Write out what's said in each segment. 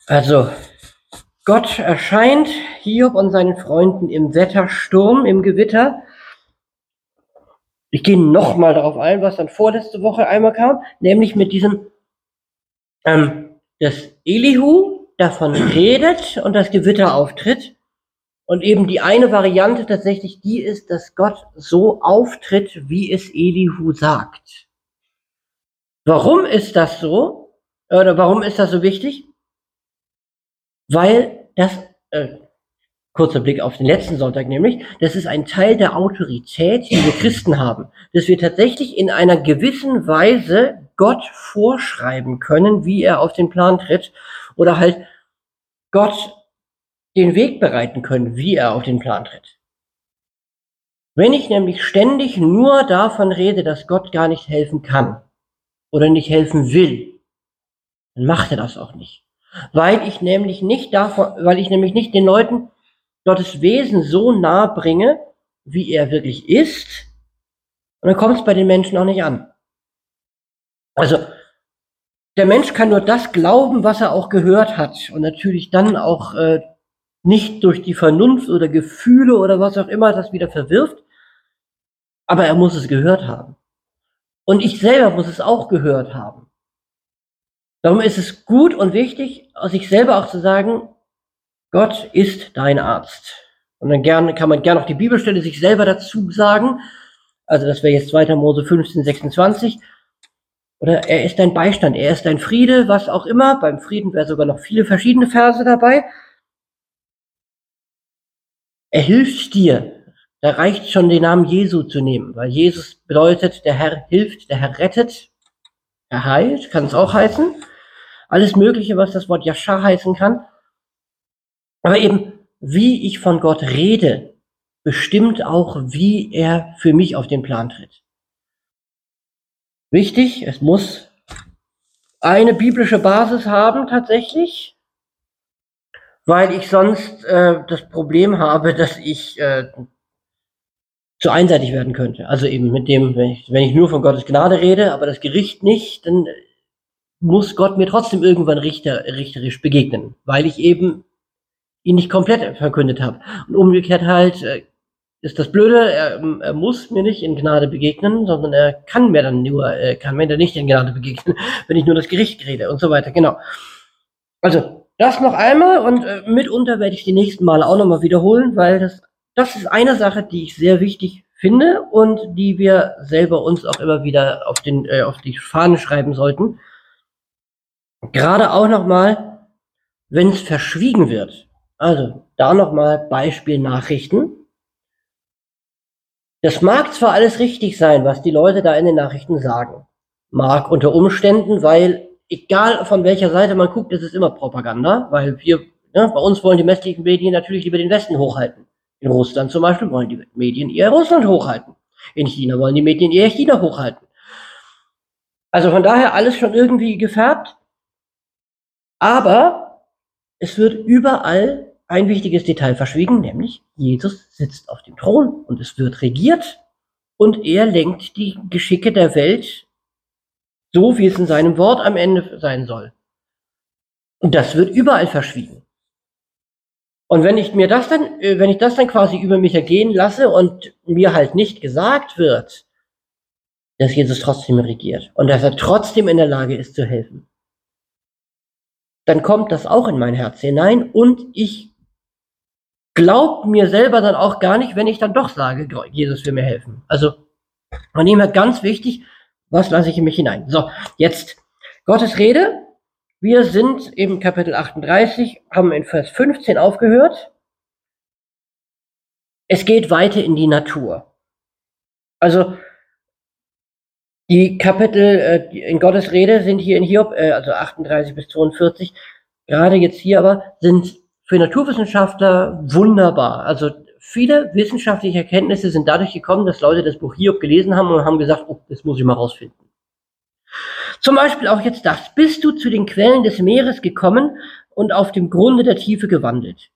Also, Gott erscheint Hiob und seinen Freunden im Wettersturm, im Gewitter. Ich gehe nochmal darauf ein, was dann vorletzte Woche einmal kam, nämlich mit diesem, dass Elihu davon redet und das Gewitter auftritt. Und eben die eine Variante tatsächlich die ist, dass Gott so auftritt, wie es Elihu sagt. Warum ist das so? Oder warum ist das so wichtig? Weil das, kurzer Blick auf den letzten Sonntag nämlich, das ist ein Teil der Autorität, die wir Christen haben, dass wir tatsächlich in einer gewissen Weise Gott vorschreiben können, wie er auf den Plan tritt, oder halt Gott den Weg bereiten können, wie er auf den Plan tritt. Wenn ich nämlich ständig nur davon rede, dass Gott gar nicht helfen kann oder nicht helfen will, dann macht er das auch nicht. Weil ich nämlich nicht den Leuten Gottes Wesen so nahe bringe, wie er wirklich ist, und dann kommt es bei den Menschen auch nicht an. Also, der Mensch kann nur das glauben, was er auch gehört hat, und natürlich dann auch nicht durch die Vernunft oder Gefühle oder was auch immer das wieder verwirft, aber er muss es gehört haben. Und ich selber muss es auch gehört haben. Darum ist es gut und wichtig, aus sich selber auch zu sagen, Gott ist dein Arzt. Und dann kann man gerne auch die Bibelstelle sich selber dazu sagen. Also das wäre jetzt 2. Mose 15, 26. Oder er ist dein Beistand, er ist dein Friede, was auch immer. Beim Frieden wäre sogar noch viele verschiedene Verse dabei. Er hilft dir. Da reicht schon, den Namen Jesu zu nehmen, weil Jesus bedeutet, der Herr hilft, der Herr rettet, er heilt, kann es auch heißen. Alles Mögliche, was das Wort Yashar heißen kann. Aber eben, wie ich von Gott rede, bestimmt auch, wie er für mich auf den Plan tritt. Wichtig, es muss eine biblische Basis haben tatsächlich, weil ich sonst das Problem habe, dass ich zu einseitig werden könnte. Also eben mit dem, wenn ich nur von Gottes Gnade rede, aber das Gericht nicht, dann muss Gott mir trotzdem irgendwann richterisch begegnen, weil ich eben ihn nicht komplett verkündet habe. Und umgekehrt halt ist das Blöde, er muss mir nicht in Gnade begegnen, sondern er kann mir dann nicht in Gnade begegnen, wenn ich nur das Gericht rede und so weiter. Genau. Also das noch einmal, und mitunter werde ich die nächsten Male auch nochmal wiederholen, weil das ist eine Sache, die ich sehr wichtig finde und die wir selber uns auch immer wieder auf die Fahne schreiben sollten. Gerade auch nochmal, wenn es verschwiegen wird. Also da nochmal Beispiel Nachrichten. Das mag zwar alles richtig sein, was die Leute da in den Nachrichten sagen. Mag unter Umständen, weil egal von welcher Seite man guckt, ist es immer Propaganda, weil bei uns wollen die westlichen Medien natürlich lieber den Westen hochhalten. In Russland zum Beispiel wollen die Medien eher Russland hochhalten. In China wollen die Medien eher China hochhalten. Also von daher alles schon irgendwie gefärbt. Aber es wird überall ein wichtiges Detail verschwiegen, nämlich Jesus sitzt auf dem Thron und es wird regiert und er lenkt die Geschicke der Welt so, wie es in seinem Wort am Ende sein soll. Und das wird überall verschwiegen. Und wenn ich das dann quasi über mich ergehen lasse und mir halt nicht gesagt wird, dass Jesus trotzdem regiert und dass er trotzdem in der Lage ist zu helfen, dann kommt das auch in mein Herz hinein und ich glaube mir selber dann auch gar nicht, wenn ich dann doch sage, Jesus will mir helfen. Also von dem her ganz wichtig, was lasse ich in mich hinein? So, jetzt Gottes Rede. Wir sind im Kapitel 38, haben in Vers 15 aufgehört. Es geht weiter in die Natur. Also die Kapitel in Gottes Rede sind hier in Hiob, also 38 bis 42, gerade jetzt hier aber, sind für Naturwissenschaftler wunderbar. Also viele wissenschaftliche Erkenntnisse sind dadurch gekommen, dass Leute das Buch Hiob gelesen haben und haben gesagt, oh, das muss ich mal rausfinden. Zum Beispiel auch jetzt das. Bist du zu den Quellen des Meeres gekommen und auf dem Grunde der Tiefe gewandelt?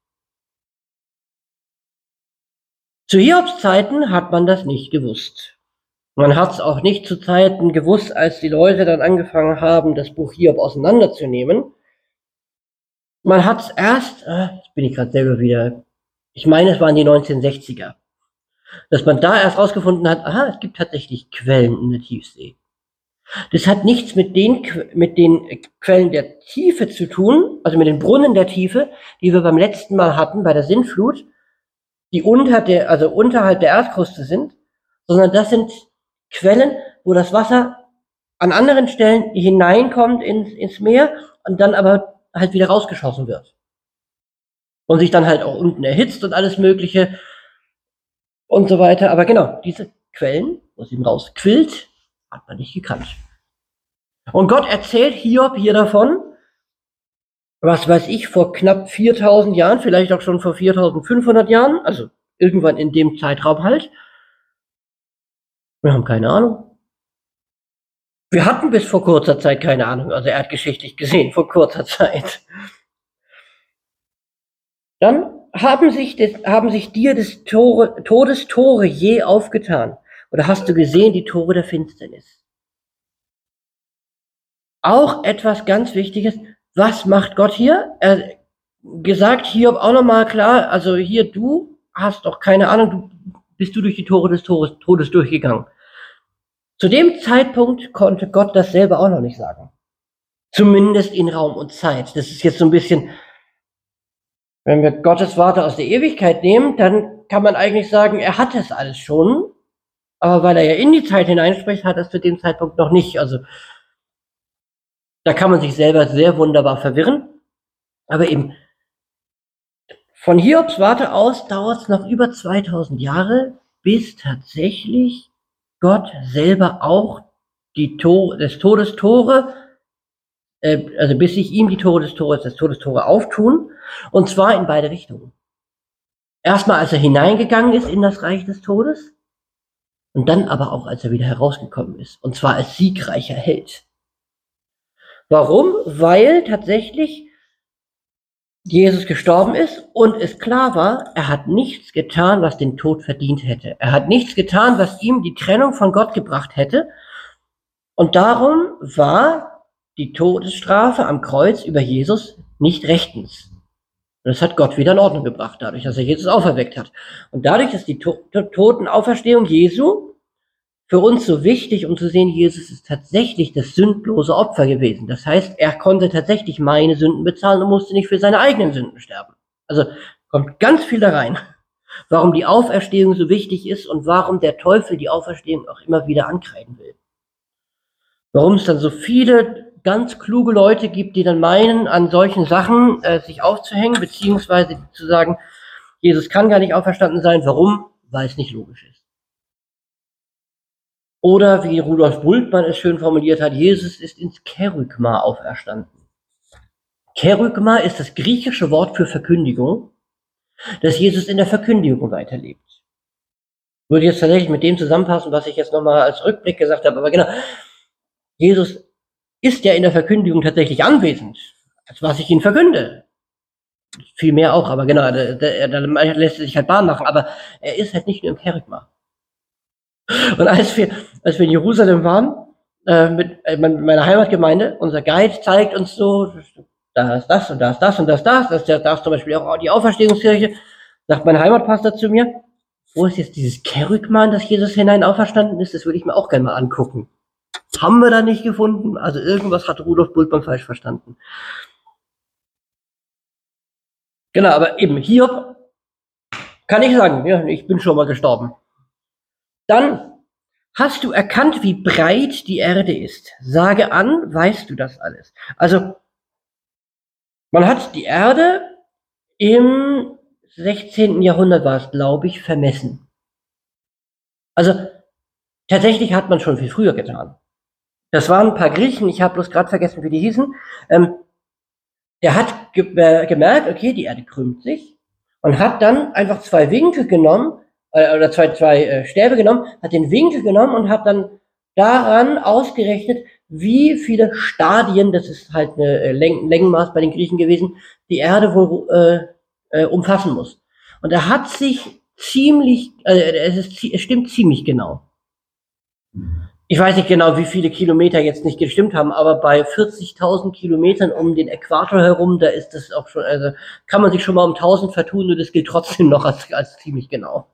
Zu Hiobs Zeiten hat man das nicht gewusst. Man hat es auch nicht zu Zeiten gewusst, als die Leute dann angefangen haben, das Buch Hiob auseinanderzunehmen. man hat erst, jetzt bin ich gerade selber wieder, ich meine, es waren die 1960er, dass man da erst rausgefunden hat, aha, es gibt tatsächlich Quellen in der Tiefsee. Das hat nichts mit den Quellen der Tiefe zu tun, also mit den Brunnen der Tiefe, die wir beim letzten Mal hatten bei der Sintflut, die unterhalb der Erdkruste sind, sondern das sind Quellen, wo das Wasser an anderen Stellen hineinkommt ins Meer und dann aber halt wieder rausgeschossen wird. Und sich dann halt auch unten erhitzt und alles Mögliche und so weiter. Aber genau, diese Quellen, wo es eben rausquillt, hat man nicht gekannt. Und Gott erzählt Hiob hier davon, was weiß ich, vor knapp 4000 Jahren, vielleicht auch schon vor 4500 Jahren, also irgendwann in dem Zeitraum halt. Wir haben keine Ahnung. Wir hatten bis vor kurzer Zeit keine Ahnung, also erdgeschichtlich gesehen, vor kurzer Zeit. Dann haben sich dir des Todestore je aufgetan? Oder hast du gesehen die Tore der Finsternis? Auch etwas ganz Wichtiges. Was macht Gott hier? Er gesagt Hiob auch nochmal klar, also hier, du hast doch keine Ahnung, bist du durch die Tore des Todes durchgegangen. Zu dem Zeitpunkt konnte Gott das selber auch noch nicht sagen. Zumindest in Raum und Zeit. Das ist jetzt so ein bisschen, wenn wir Gottes Worte aus der Ewigkeit nehmen, dann kann man eigentlich sagen, er hat es alles schon. Aber weil er ja in die Zeit hineinspricht, hat er es zu dem Zeitpunkt noch nicht. Also da kann man sich selber sehr wunderbar verwirren. Aber eben von Hiobs Warte aus dauert es noch über 2000 Jahre, bis tatsächlich Gott selber auch des Todes Tore, also bis sich ihm die Tore des Todestore auftun, und zwar in beide Richtungen. Erstmal, als er hineingegangen ist in das Reich des Todes, und dann aber auch, als er wieder herausgekommen ist, und zwar als siegreicher Held. Warum? Weil tatsächlich Jesus gestorben ist und es klar war, er hat nichts getan, was den Tod verdient hätte. Er hat nichts getan, was ihm die Trennung von Gott gebracht hätte. Und darum war die Todesstrafe am Kreuz über Jesus nicht rechtens. Und das hat Gott wieder in Ordnung gebracht, dadurch, dass er Jesus auferweckt hat. Und dadurch ist die Totenauferstehung Jesu für uns so wichtig, um zu sehen, Jesus ist tatsächlich das sündlose Opfer gewesen. Das heißt, er konnte tatsächlich meine Sünden bezahlen und musste nicht für seine eigenen Sünden sterben. Also kommt ganz viel da rein, warum die Auferstehung so wichtig ist und warum der Teufel die Auferstehung auch immer wieder ankreiden will. Warum es dann so viele ganz kluge Leute gibt, die dann meinen, an solchen Sachen sich aufzuhängen, beziehungsweise zu sagen, Jesus kann gar nicht auferstanden sein. Warum? Weil es nicht logisch ist. Oder wie Rudolf Bultmann es schön formuliert hat, Jesus ist ins Kerygma auferstanden. Kerygma ist das griechische Wort für Verkündigung, dass Jesus in der Verkündigung weiterlebt. Würde jetzt tatsächlich mit dem zusammenpassen, was ich jetzt nochmal als Rückblick gesagt habe, aber genau, Jesus ist ja in der Verkündigung tatsächlich anwesend, als was ich ihn verkünde. Viel mehr auch, aber genau, da lässt er sich halt Bahn machen, aber er ist halt nicht nur im Kerygma. Und als wir in Jerusalem waren, mit meiner Heimatgemeinde, unser Guide zeigt uns so, da ist das und da ist das und da ist das, da ist zum Beispiel auch die Auferstehungskirche, sagt mein Heimatpastor zu mir, wo ist jetzt dieses Kerygma, in das Jesus hinein auferstanden ist, das würde ich mir auch gerne mal angucken. Haben wir da nicht gefunden, also irgendwas hat Rudolf Bultmann falsch verstanden. Genau, aber eben Hiob kann ich sagen, ja, ich bin schon mal gestorben. Dann, hast du erkannt, wie breit die Erde ist? Sage an, weißt du das alles? Also, man hat die Erde im 16. Jahrhundert, war es, glaube ich, vermessen. Also, tatsächlich hat man schon viel früher getan. Das waren ein paar Griechen, ich habe bloß gerade vergessen, wie die hießen. Der hat gemerkt, okay, die Erde krümmt sich und hat dann einfach zwei Winkel genommen, oder zwei Stäbe genommen, hat den Winkel genommen und hat dann daran ausgerechnet, wie viele Stadien, das ist halt eine Längenmaß bei den Griechen gewesen, die Erde wohl umfassen muss. Und er hat sich ziemlich, es stimmt ziemlich genau. Ich weiß nicht genau, wie viele Kilometer jetzt nicht gestimmt haben, aber bei 40.000 Kilometern um den Äquator herum, da ist das auch schon, also kann man sich schon mal um 1000 vertun und das gilt trotzdem noch als ziemlich genau.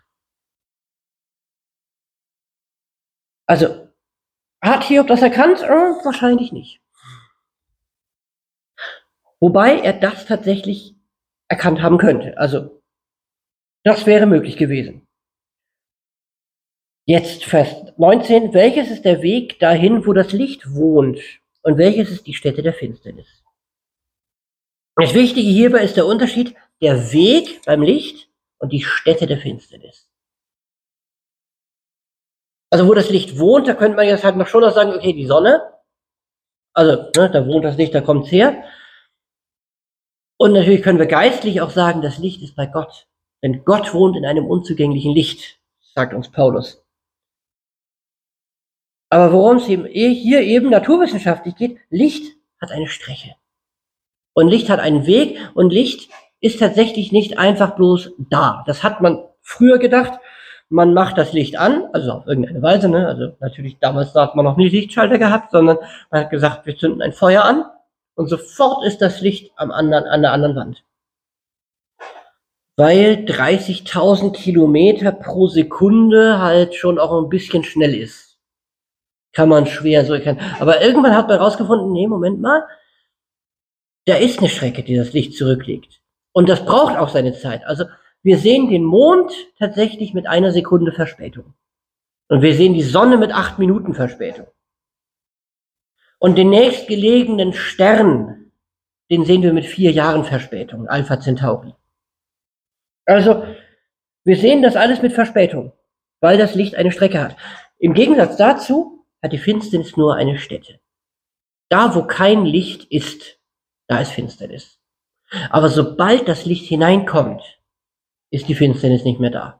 Also, hat Hiob das erkannt? Wahrscheinlich nicht. Wobei er das tatsächlich erkannt haben könnte. Also, das wäre möglich gewesen. Jetzt Vers 19. Welches ist der Weg dahin, wo das Licht wohnt? Und welches ist die Stätte der Finsternis? Das Wichtige hierbei ist der Unterschied, der Weg beim Licht und die Stätte der Finsternis. Also wo das Licht wohnt, da könnte man jetzt halt noch schon noch sagen, okay, die Sonne, also ne, da wohnt das Licht, da kommt's her. Und natürlich können wir geistlich auch sagen, das Licht ist bei Gott. Denn Gott wohnt in einem unzugänglichen Licht, sagt uns Paulus. Aber worum es hier eben naturwissenschaftlich geht, Licht hat eine Strecke. Und Licht hat einen Weg und Licht ist tatsächlich nicht einfach bloß da. Das hat man früher gedacht. Man macht das Licht an, also auf irgendeine Weise, ne? Also natürlich damals hat man noch nie Lichtschalter gehabt, sondern man hat gesagt, wir zünden ein Feuer an und sofort ist das Licht an der anderen Wand. Weil 30.000 Kilometer pro Sekunde halt schon auch ein bisschen schnell ist. Kann man schwer so erkennen. Aber irgendwann hat man rausgefunden, nee, Moment mal, da ist eine Strecke, die das Licht zurücklegt. Und das braucht auch seine Zeit. Also wir sehen den Mond tatsächlich mit 1 Sekunde Verspätung. Und wir sehen die Sonne mit 8 Minuten Verspätung. Und den nächstgelegenen Stern, den sehen wir mit 4 Jahren Verspätung, Alpha Centauri. Also wir sehen das alles mit Verspätung, weil das Licht eine Strecke hat. Im Gegensatz dazu hat die Finsternis nur eine Stätte. Da, wo kein Licht ist, da ist Finsternis. Aber sobald das Licht hineinkommt, ist die Finsternis nicht mehr da.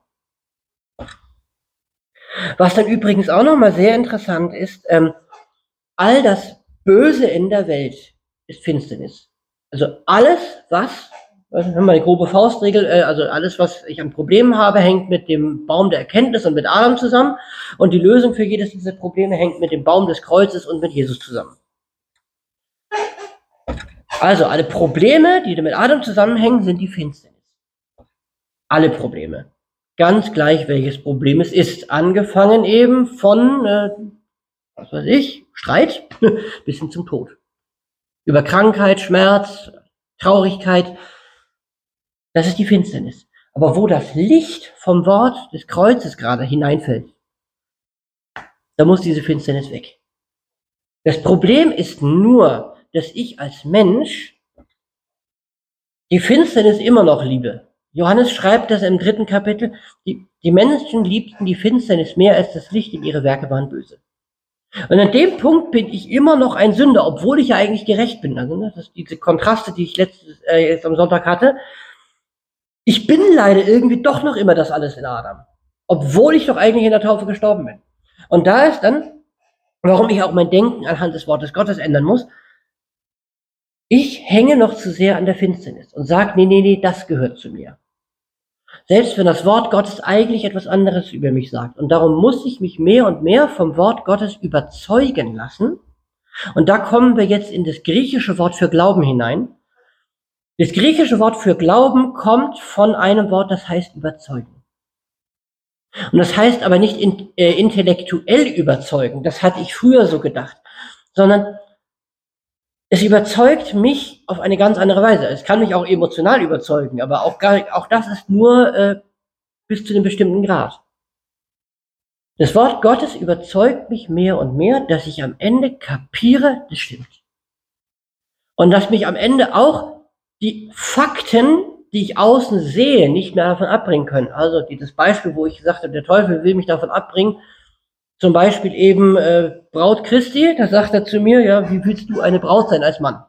Was dann übrigens auch nochmal sehr interessant ist, all das Böse in der Welt ist Finsternis. Also alles, was, haben wir eine grobe Faustregel, also alles, was ich an Problemen habe, hängt mit dem Baum der Erkenntnis und mit Adam zusammen. Und die Lösung für jedes dieser Probleme hängt mit dem Baum des Kreuzes und mit Jesus zusammen. Also alle Probleme, die mit Adam zusammenhängen, sind die Finsternis. Alle Probleme. Ganz gleich, welches Problem es ist. Angefangen eben von, was weiß ich, Streit bis hin zum Tod. Über Krankheit, Schmerz, Traurigkeit. Das ist die Finsternis. Aber wo das Licht vom Wort des Kreuzes gerade hineinfällt, da muss diese Finsternis weg. Das Problem ist nur, dass ich als Mensch die Finsternis immer noch liebe. Johannes schreibt das im 3. Kapitel, die Menschen liebten die Finsternis mehr als das Licht, denn ihre Werke waren böse. Und an dem Punkt bin ich immer noch ein Sünder, obwohl ich ja eigentlich gerecht bin. Also das ist diese Kontraste, die ich jetzt am Sonntag hatte. Ich bin leider irgendwie doch noch immer das alles in Adam, obwohl ich doch eigentlich in der Taufe gestorben bin. Und da ist dann, warum ich auch mein Denken anhand des Wortes Gottes ändern muss. Ich hänge noch zu sehr an der Finsternis und sage, nee, das gehört zu mir. Selbst wenn das Wort Gottes eigentlich etwas anderes über mich sagt. Und darum muss ich mich mehr und mehr vom Wort Gottes überzeugen lassen. Und da kommen wir jetzt in das griechische Wort für Glauben hinein. Das griechische Wort für Glauben kommt von einem Wort, das heißt überzeugen. Und das heißt aber nicht intellektuell überzeugen. Das hatte ich früher so gedacht. Sondern es überzeugt mich auf eine ganz andere Weise. Es kann mich auch emotional überzeugen, aber auch das ist nur bis zu einem bestimmten Grad. Das Wort Gottes überzeugt mich mehr und mehr, dass ich am Ende kapiere, das stimmt. Und dass mich am Ende auch die Fakten, die ich außen sehe, nicht mehr davon abbringen können. Also dieses Beispiel, wo ich gesagt habe, der Teufel will mich davon abbringen, zum Beispiel eben Braut Christi, da sagt er zu mir, ja, wie willst du eine Braut sein als Mann?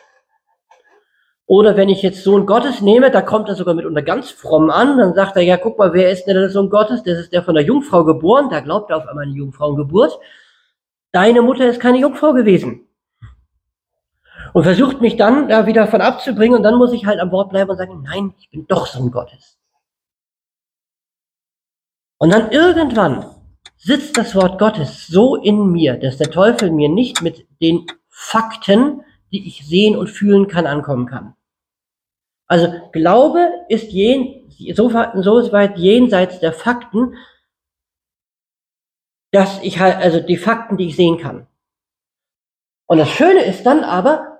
Oder wenn ich jetzt Sohn Gottes nehme, da kommt er sogar mitunter ganz fromm an, dann sagt er, ja, guck mal, wer ist denn der Sohn Gottes? Das ist der von der Jungfrau geboren, da glaubt er auf einmal an die Jungfrauengeburt. Deine Mutter ist keine Jungfrau gewesen. Und versucht mich dann da wieder von abzubringen und dann muss ich halt am Wort bleiben und sagen, nein, ich bin doch Sohn Gottes. Und dann irgendwann sitzt das Wort Gottes so in mir, dass der Teufel mir nicht mit den Fakten, die ich sehen und fühlen kann, ankommen kann. Also Glaube ist so weit jenseits der Fakten, dass ich halt, also die Fakten, die ich sehen kann. Und das Schöne ist dann aber,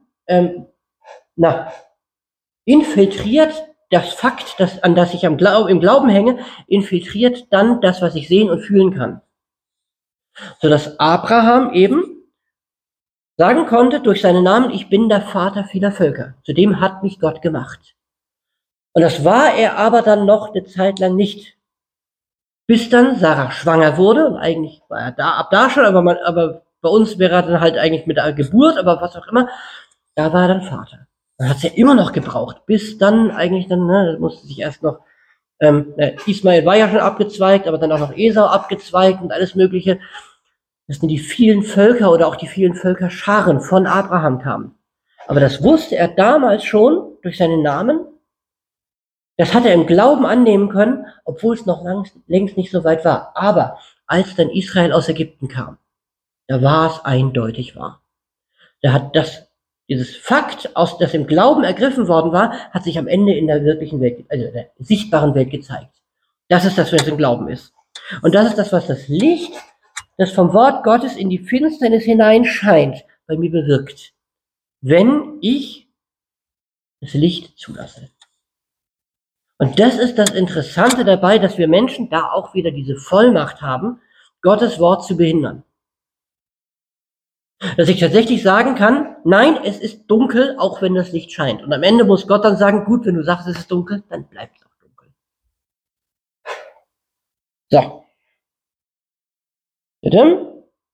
infiltriert das Fakt, an das ich im Glauben hänge, infiltriert dann das, was ich sehen und fühlen kann. Sodass Abraham eben sagen konnte durch seinen Namen, ich bin der Vater vieler Völker. Zudem hat mich Gott gemacht. Und das war er aber dann noch eine Zeit lang nicht. Bis dann Sarah schwanger wurde, und eigentlich war er ab da schon, aber bei uns wäre er dann halt eigentlich mit der Geburt, aber was auch immer, da war er dann Vater. Man hat es ja immer noch gebraucht, bis dann eigentlich das musste sich erst noch, Ismael war ja schon abgezweigt, aber dann auch noch Esau abgezweigt und alles Mögliche. Dass die vielen Völker oder auch die vielen Völkerscharen von Abraham kamen. Aber das wusste er damals schon durch seinen Namen. Das hat er im Glauben annehmen können, obwohl es noch längst nicht so weit war. Aber als dann Israel aus Ägypten kam, da war es eindeutig wahr. Da hat dieses Fakt, das im Glauben ergriffen worden war, hat sich am Ende in der wirklichen Welt, also in der sichtbaren Welt gezeigt. Das ist das, was im Glauben ist. Und das ist das, was das Licht, das vom Wort Gottes in die Finsternis hineinscheint, bei mir bewirkt, wenn ich das Licht zulasse. Und das ist das Interessante dabei, dass wir Menschen da auch wieder diese Vollmacht haben, Gottes Wort zu behindern. Dass ich tatsächlich sagen kann, nein, es ist dunkel, auch wenn das Licht scheint. Und am Ende muss Gott dann sagen, gut, wenn du sagst, es ist dunkel, dann bleibt es auch dunkel. So. Bitte?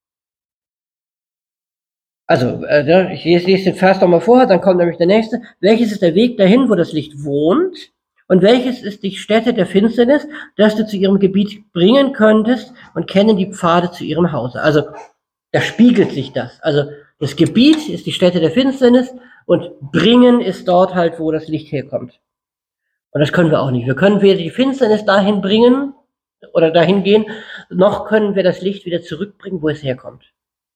Also, ich lese den Vers nochmal vor, dann kommt nämlich der nächste. Welches ist der Weg dahin, wo das Licht wohnt? Und welches ist die Stätte der Finsternis, dass du zu ihrem Gebiet bringen könntest und kennen die Pfade zu ihrem Hause? Also, da spiegelt sich das. Also, das Gebiet ist die Stätte der Finsternis und bringen ist dort halt, wo das Licht herkommt. Und das können wir auch nicht. Wir können weder die Finsternis dahin bringen oder dahin gehen, noch können wir das Licht wieder zurückbringen, wo es herkommt.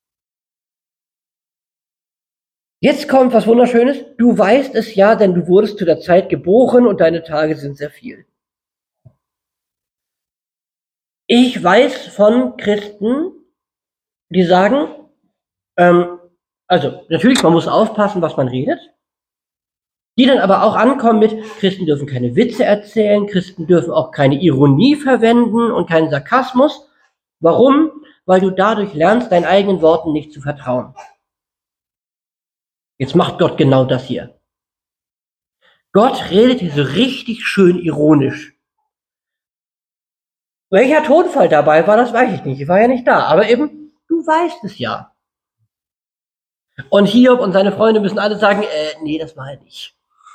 Jetzt kommt was Wunderschönes. Du weißt es ja, denn du wurdest zu der Zeit geboren und deine Tage sind sehr viel. Ich weiß von Christen, die sagen, also natürlich, man muss aufpassen, was man redet, die dann aber auch ankommen mit, Christen dürfen keine Witze erzählen, Christen dürfen auch keine Ironie verwenden und keinen Sarkasmus. Warum? Weil du dadurch lernst, deinen eigenen Worten nicht zu vertrauen. Jetzt macht Gott genau das hier. Gott redet hier so richtig schön ironisch. Welcher Tonfall dabei war, das weiß ich nicht. Ich war ja nicht da. Aber eben, du weißt es ja. Und Hiob und seine Freunde müssen alle sagen, nee, das war er nicht.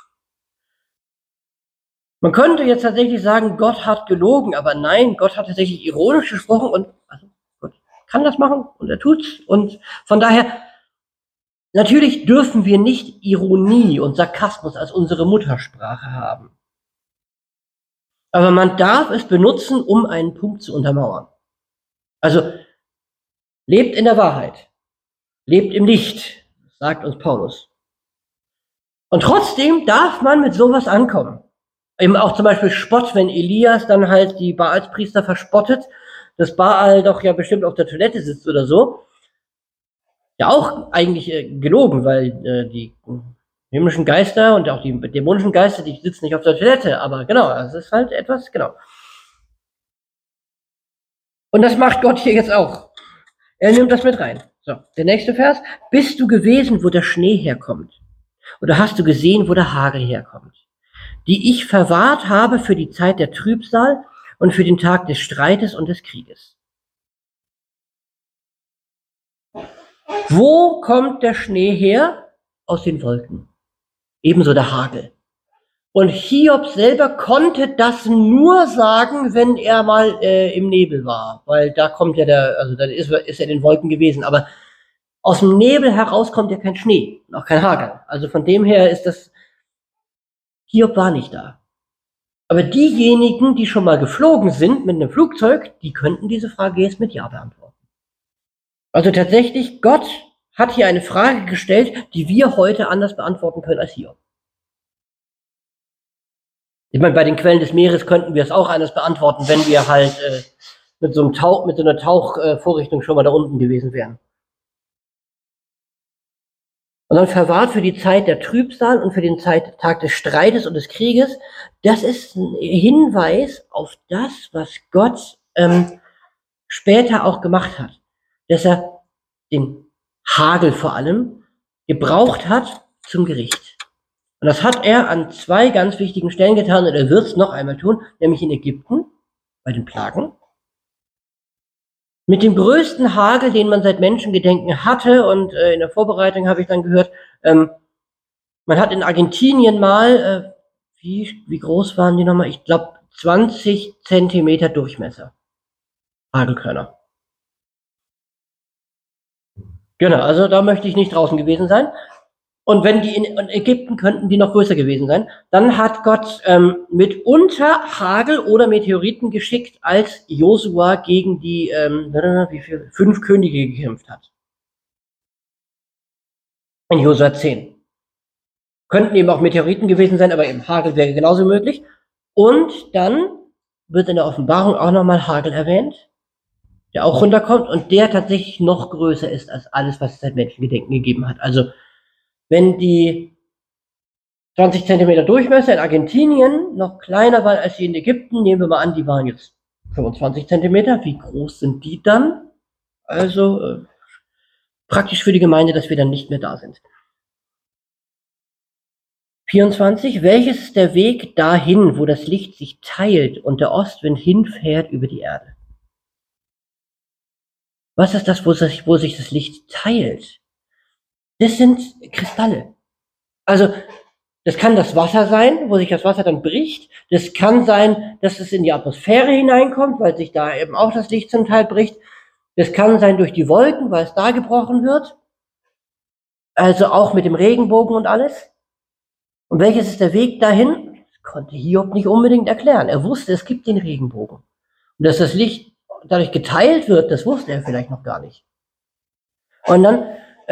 Man könnte jetzt tatsächlich sagen, Gott hat gelogen, aber nein, Gott hat tatsächlich ironisch gesprochen und also Gott kann das machen und er tut's. Und von daher, natürlich dürfen wir nicht Ironie und Sarkasmus als unsere Muttersprache haben. Aber man darf es benutzen, um einen Punkt zu untermauern. Also, lebt in der Wahrheit. Lebt im Licht, sagt uns Paulus. Und trotzdem darf man mit sowas ankommen. Eben auch zum Beispiel Spott, wenn Elias dann halt die Baalspriester verspottet, dass Baal doch ja bestimmt auf der Toilette sitzt oder so. Ja auch eigentlich gelogen, weil die himmlischen Geister und auch die dämonischen Geister, die sitzen nicht auf der Toilette, aber genau, das ist halt etwas, genau. Und das macht Gott hier jetzt auch. Er nimmt das mit rein. So, der nächste Vers. Bist du gewesen, wo der Schnee herkommt? Oder hast du gesehen, wo der Hagel herkommt? Die ich verwahrt habe für die Zeit der Trübsal und für den Tag des Streites und des Krieges. Wo kommt der Schnee her? Aus den Wolken. Ebenso der Hagel. Und Hiob selber konnte das nur sagen, wenn er mal im Nebel war, weil da kommt ja dann ist er in den Wolken gewesen. Aber aus dem Nebel heraus kommt ja kein Schnee, auch kein Hagel. Also von dem her ist das, Hiob war nicht da. Aber diejenigen, die schon mal geflogen sind mit einem Flugzeug, die könnten diese Frage jetzt mit Ja beantworten. Also tatsächlich, Gott hat hier eine Frage gestellt, die wir heute anders beantworten können als Hiob. Ich meine, bei den Quellen des Meeres könnten wir es auch anders beantworten, wenn wir halt mit so einer Tauchvorrichtung schon mal da unten gewesen wären. Und dann verwahrt für die Zeit der Trübsal und für den Tag des Streites und des Krieges. Das ist ein Hinweis auf das, was Gott später auch gemacht hat. Dass er den Hagel vor allem gebraucht hat zum Gericht. Und das hat er an 2 ganz wichtigen Stellen getan und er wird es noch einmal tun, nämlich in Ägypten bei den Plagen. Mit dem größten Hagel, den man seit Menschengedenken hatte, und in der Vorbereitung habe ich dann gehört, man hat in Argentinien mal, wie groß waren die nochmal? Ich glaube 20 Zentimeter Durchmesser. Hagelkörner. Genau, also da möchte ich nicht draußen gewesen sein. Und wenn die in Ägypten könnten die noch größer gewesen sein, dann hat Gott mitunter Hagel oder Meteoriten geschickt, als Josua gegen die 5 Könige gekämpft hat. In Josua 10. Könnten eben auch Meteoriten gewesen sein, aber eben Hagel wäre genauso möglich. Und dann wird in der Offenbarung auch nochmal Hagel erwähnt, der auch runterkommt und der tatsächlich noch größer ist als alles, was es seit Menschengedenken gegeben hat. Also wenn die 20 Zentimeter Durchmesser in Argentinien noch kleiner waren als die in Ägypten, nehmen wir mal an, die waren jetzt 25 Zentimeter. Wie groß sind die dann? Also praktisch für die Gemeinde, dass wir dann nicht mehr da sind. 24. Welches ist der Weg dahin, wo das Licht sich teilt und der Ostwind hinfährt über die Erde? Was ist das, wo sich das Licht teilt? Das sind Kristalle. Also das kann das Wasser sein, wo sich das Wasser dann bricht. Das kann sein, dass es in die Atmosphäre hineinkommt, weil sich da eben auch das Licht zum Teil bricht. Das kann sein durch die Wolken, weil es da gebrochen wird. Also auch mit dem Regenbogen und alles. Und welches ist der Weg dahin? Das konnte Hiob nicht unbedingt erklären. Er wusste, es gibt den Regenbogen. Und dass das Licht dadurch geteilt wird, das wusste er vielleicht noch gar nicht. Und dann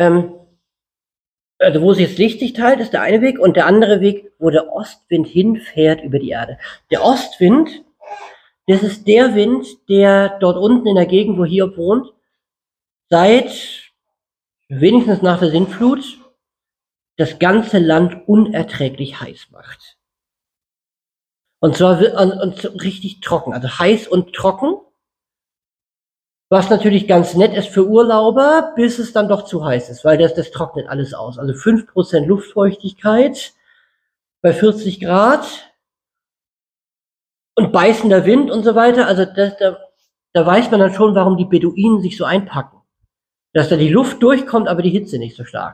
also wo sich das Licht sich teilt, ist der eine Weg, und der andere Weg, wo der Ostwind hinfährt über die Erde. Der Ostwind, das ist der Wind, der dort unten in der Gegend, wo Hiob wohnt, seit wenigstens nach der Sintflut das ganze Land unerträglich heiß macht. Und zwar und richtig trocken, also heiß und trocken. Was natürlich ganz nett ist für Urlauber, bis es dann doch zu heiß ist, weil das trocknet alles aus. Also 5% Luftfeuchtigkeit bei 40 Grad und beißender Wind und so weiter. Also da weiß man dann schon, warum die Beduinen sich so einpacken. Dass da die Luft durchkommt, aber die Hitze nicht so stark.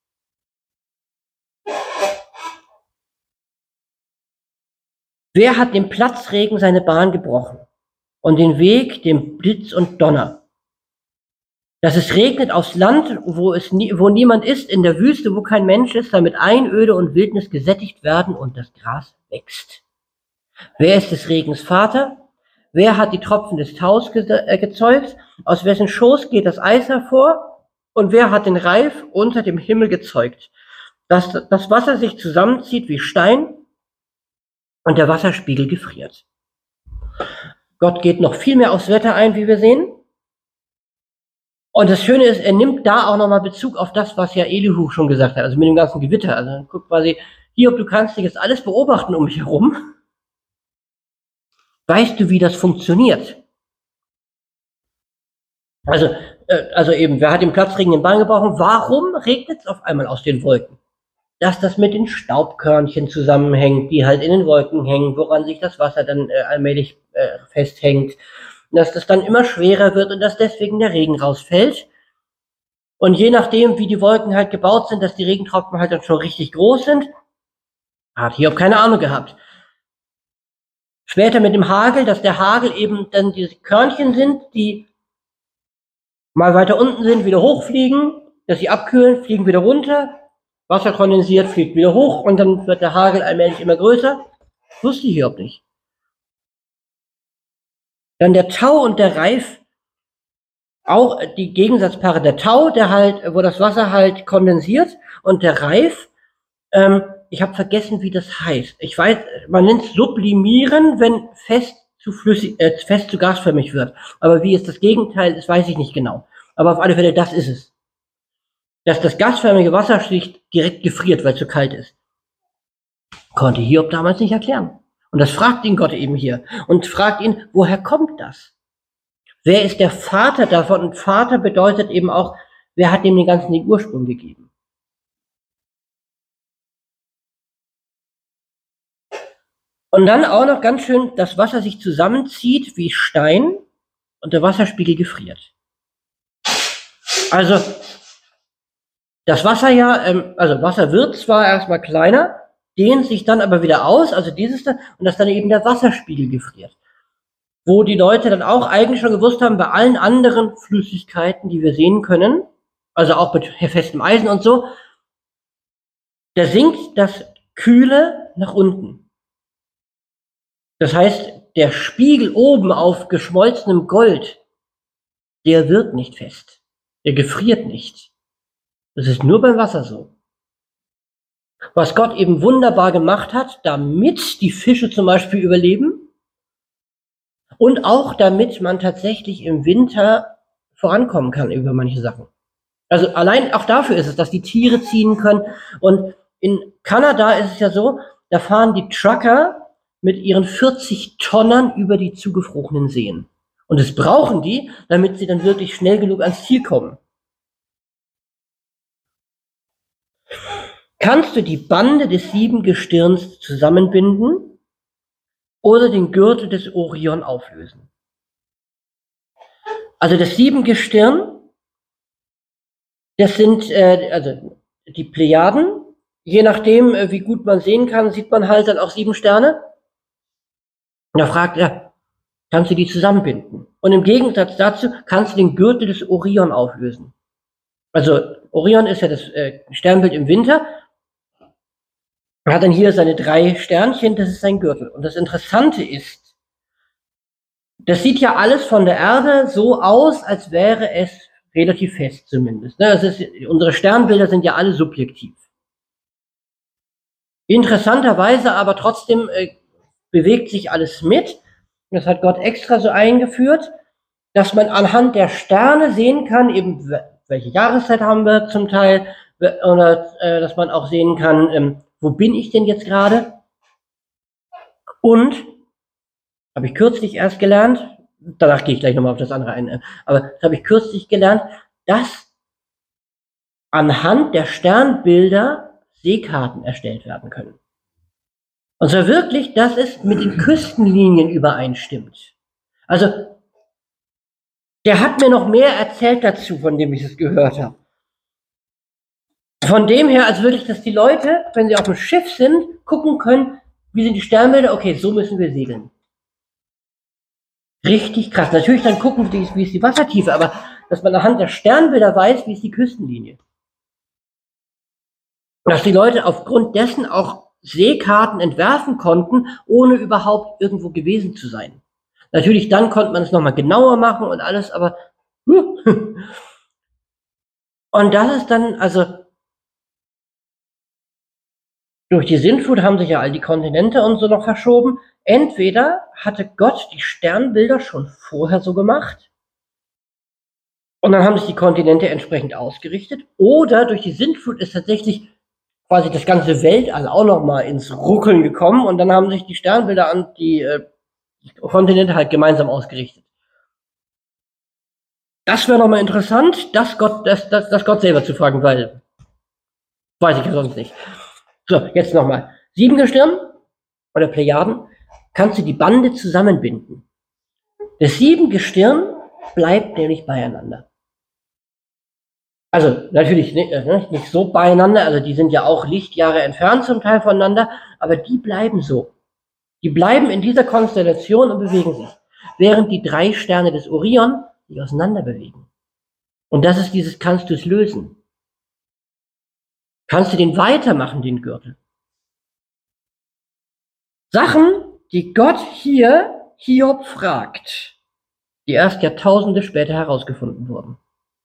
Wer hat dem Platzregen seine Bahn gebrochen und den Weg dem Blitz und Donner? Dass es regnet aufs Land, wo niemand ist, in der Wüste, wo kein Mensch ist, damit Einöde und Wildnis gesättigt werden und das Gras wächst. Wer ist des Regens Vater? Wer hat die Tropfen des Taus gezeugt? Aus wessen Schoß geht das Eis hervor? Und wer hat den Reif unter dem Himmel gezeugt? Dass das Wasser sich zusammenzieht wie Stein und der Wasserspiegel gefriert. Gott geht noch viel mehr aufs Wetter ein, wie wir sehen. Und das Schöne ist, er nimmt da auch nochmal Bezug auf das, was ja Elihu schon gesagt hat, also mit dem ganzen Gewitter. Also guck quasi, Hiob, du kannst dich jetzt alles beobachten um mich herum. Weißt du, wie das funktioniert? Also eben, wer hat den Platzregen den Bahn gebrochen? Warum regnet es auf einmal aus den Wolken? Dass das mit den Staubkörnchen zusammenhängt, die halt in den Wolken hängen, woran sich das Wasser dann allmählich festhängt. Dass das dann immer schwerer wird und dass deswegen der Regen rausfällt. Und je nachdem, wie die Wolken halt gebaut sind, dass die Regentropfen halt dann schon richtig groß sind, hat Hiob keine Ahnung gehabt. Später mit dem Hagel, dass der Hagel eben dann diese Körnchen sind, die mal weiter unten sind, wieder hochfliegen, dass sie abkühlen, fliegen wieder runter, Wasser kondensiert, fliegt wieder hoch und dann wird der Hagel allmählich immer größer. Wusste Hiob nicht. Dann der Tau und der Reif, auch die Gegensatzpaare. Der Tau, der halt, wo das Wasser halt kondensiert, und der Reif, ich habe vergessen, wie das heißt. Ich weiß, man nennt es sublimieren, wenn fest zu gasförmig wird. Aber wie es das Gegenteil ist, weiß ich nicht genau. Aber auf alle Fälle, das ist es. Dass das gasförmige Wasser schlicht direkt gefriert, weil es zu kalt ist. Konnte Hiob damals nicht erklären. Und das fragt ihn Gott eben hier. Und fragt ihn, woher kommt das? Wer ist der Vater davon? Und Vater bedeutet eben auch, wer hat dem den Ganzen den Ursprung gegeben? Und dann auch noch ganz schön, das Wasser sich zusammenzieht wie Stein und der Wasserspiegel gefriert. Also das Wasser also Wasser wird zwar erstmal kleiner, dehnt sich dann aber wieder aus, also dieses da, und dass dann eben der Wasserspiegel gefriert. Wo die Leute dann auch eigentlich schon gewusst haben, bei allen anderen Flüssigkeiten, die wir sehen können, also auch mit festem Eisen und so, da sinkt das Kühle nach unten. Das heißt, der Spiegel oben auf geschmolzenem Gold, der wird nicht fest. Der gefriert nicht. Das ist nur beim Wasser so. Was Gott eben wunderbar gemacht hat, damit die Fische zum Beispiel überleben und auch damit man tatsächlich im Winter vorankommen kann über manche Sachen. Also allein auch dafür ist es, dass die Tiere ziehen können. Und in Kanada ist es ja so, da fahren die Trucker mit ihren 40 Tonnern über die zugefrorenen Seen. Und das brauchen die, damit sie dann wirklich schnell genug ans Ziel kommen. Kannst du die Bande des Siebengestirns zusammenbinden oder den Gürtel des Orion auflösen? Also das Siebengestirn, das sind also die Plejaden. Je nachdem, wie gut man sehen kann, sieht man halt dann auch 7 Sterne. Und da fragt er, kannst du die zusammenbinden? Und im Gegensatz dazu kannst du den Gürtel des Orion auflösen. Also Orion ist ja das Sternbild im Winter. Er hat dann hier seine 3 Sternchen, das ist sein Gürtel. Und das Interessante ist, das sieht ja alles von der Erde so aus, als wäre es relativ fest zumindest. Unsere Sternbilder sind ja alle subjektiv. Interessanterweise aber trotzdem bewegt sich alles mit. Das hat Gott extra so eingeführt, dass man anhand der Sterne sehen kann, eben welche Jahreszeit haben wir zum Teil, oder dass man auch sehen kann, wo bin ich denn jetzt gerade? Und, habe ich kürzlich erst gelernt, danach gehe ich gleich nochmal auf das andere ein, aber das habe ich kürzlich gelernt, dass anhand der Sternbilder Seekarten erstellt werden können. Und zwar wirklich, dass es mit den Küstenlinien übereinstimmt. Also, der hat mir noch mehr erzählt dazu, von dem ich es gehört habe. Von dem her, als wirklich, dass die Leute, wenn sie auf dem Schiff sind, gucken können, wie sind die Sternbilder, okay, so müssen wir segeln. Richtig krass. Natürlich dann gucken, wie ist die Wassertiefe, aber dass man anhand der Sternbilder weiß, wie ist die Küstenlinie. Dass die Leute aufgrund dessen auch Seekarten entwerfen konnten, ohne überhaupt irgendwo gewesen zu sein. Natürlich, dann konnte man es nochmal genauer machen und alles, aber und das ist dann, also durch die Sintflut haben sich ja all die Kontinente und so noch verschoben. Entweder hatte Gott die Sternbilder schon vorher so gemacht und dann haben sich die Kontinente entsprechend ausgerichtet, oder durch die Sintflut ist tatsächlich quasi das ganze Weltall auch nochmal ins Ruckeln gekommen und dann haben sich die Sternbilder an die Kontinente halt gemeinsam ausgerichtet. Das wäre nochmal interessant, das Gott selber zu fragen, weil weiß ich ja sonst nicht. So, jetzt nochmal. Siebengestirn oder Plejaden, kannst du die Bande zusammenbinden. Das Siebengestirn bleibt nämlich beieinander. Also natürlich nicht so beieinander, also die sind ja auch Lichtjahre entfernt zum Teil voneinander, aber die bleiben so. Die bleiben in dieser Konstellation und bewegen sich, während die 3 Sterne des Orion sich auseinander bewegen. Und das ist dieses, kannst du es lösen? Kannst du den weitermachen, den Gürtel? Sachen, die Gott hier Hiob fragt. die erst Jahrtausende später herausgefunden wurden.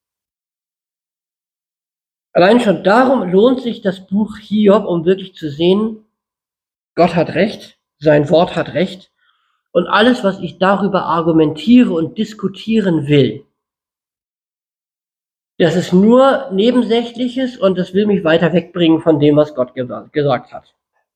Allein schon darum lohnt sich das Buch Hiob, um wirklich zu sehen, Gott hat recht, sein Wort hat recht, und alles, was ich darüber argumentiere und diskutieren will, das ist nur Nebensächliches und das will mich weiter wegbringen von dem, was Gott gesagt hat.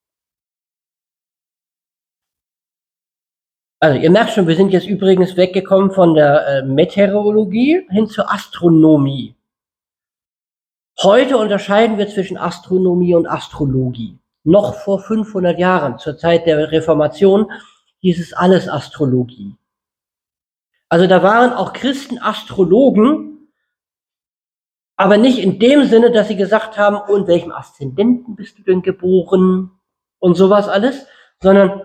Also ihr merkt schon, wir sind jetzt übrigens weggekommen von der Meteorologie hin zur Astronomie. Heute unterscheiden wir zwischen Astronomie und Astrologie. Noch vor 500 Jahren, zur Zeit der Reformation, hieß es alles Astrologie. Also da waren auch Christen Astrologen, aber nicht in dem Sinne, dass sie gesagt haben, oh, in welchem Aszendenten bist du denn geboren und sowas alles, sondern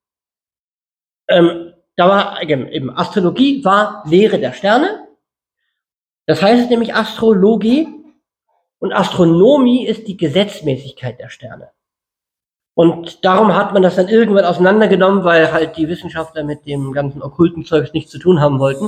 da war eben Astrologie war Lehre der Sterne. Das heißt nämlich Astrologie und Astronomie ist die Gesetzmäßigkeit der Sterne. Und darum hat man das dann irgendwann auseinandergenommen, weil halt die Wissenschaftler mit dem ganzen okkulten Zeugs nichts zu tun haben wollten.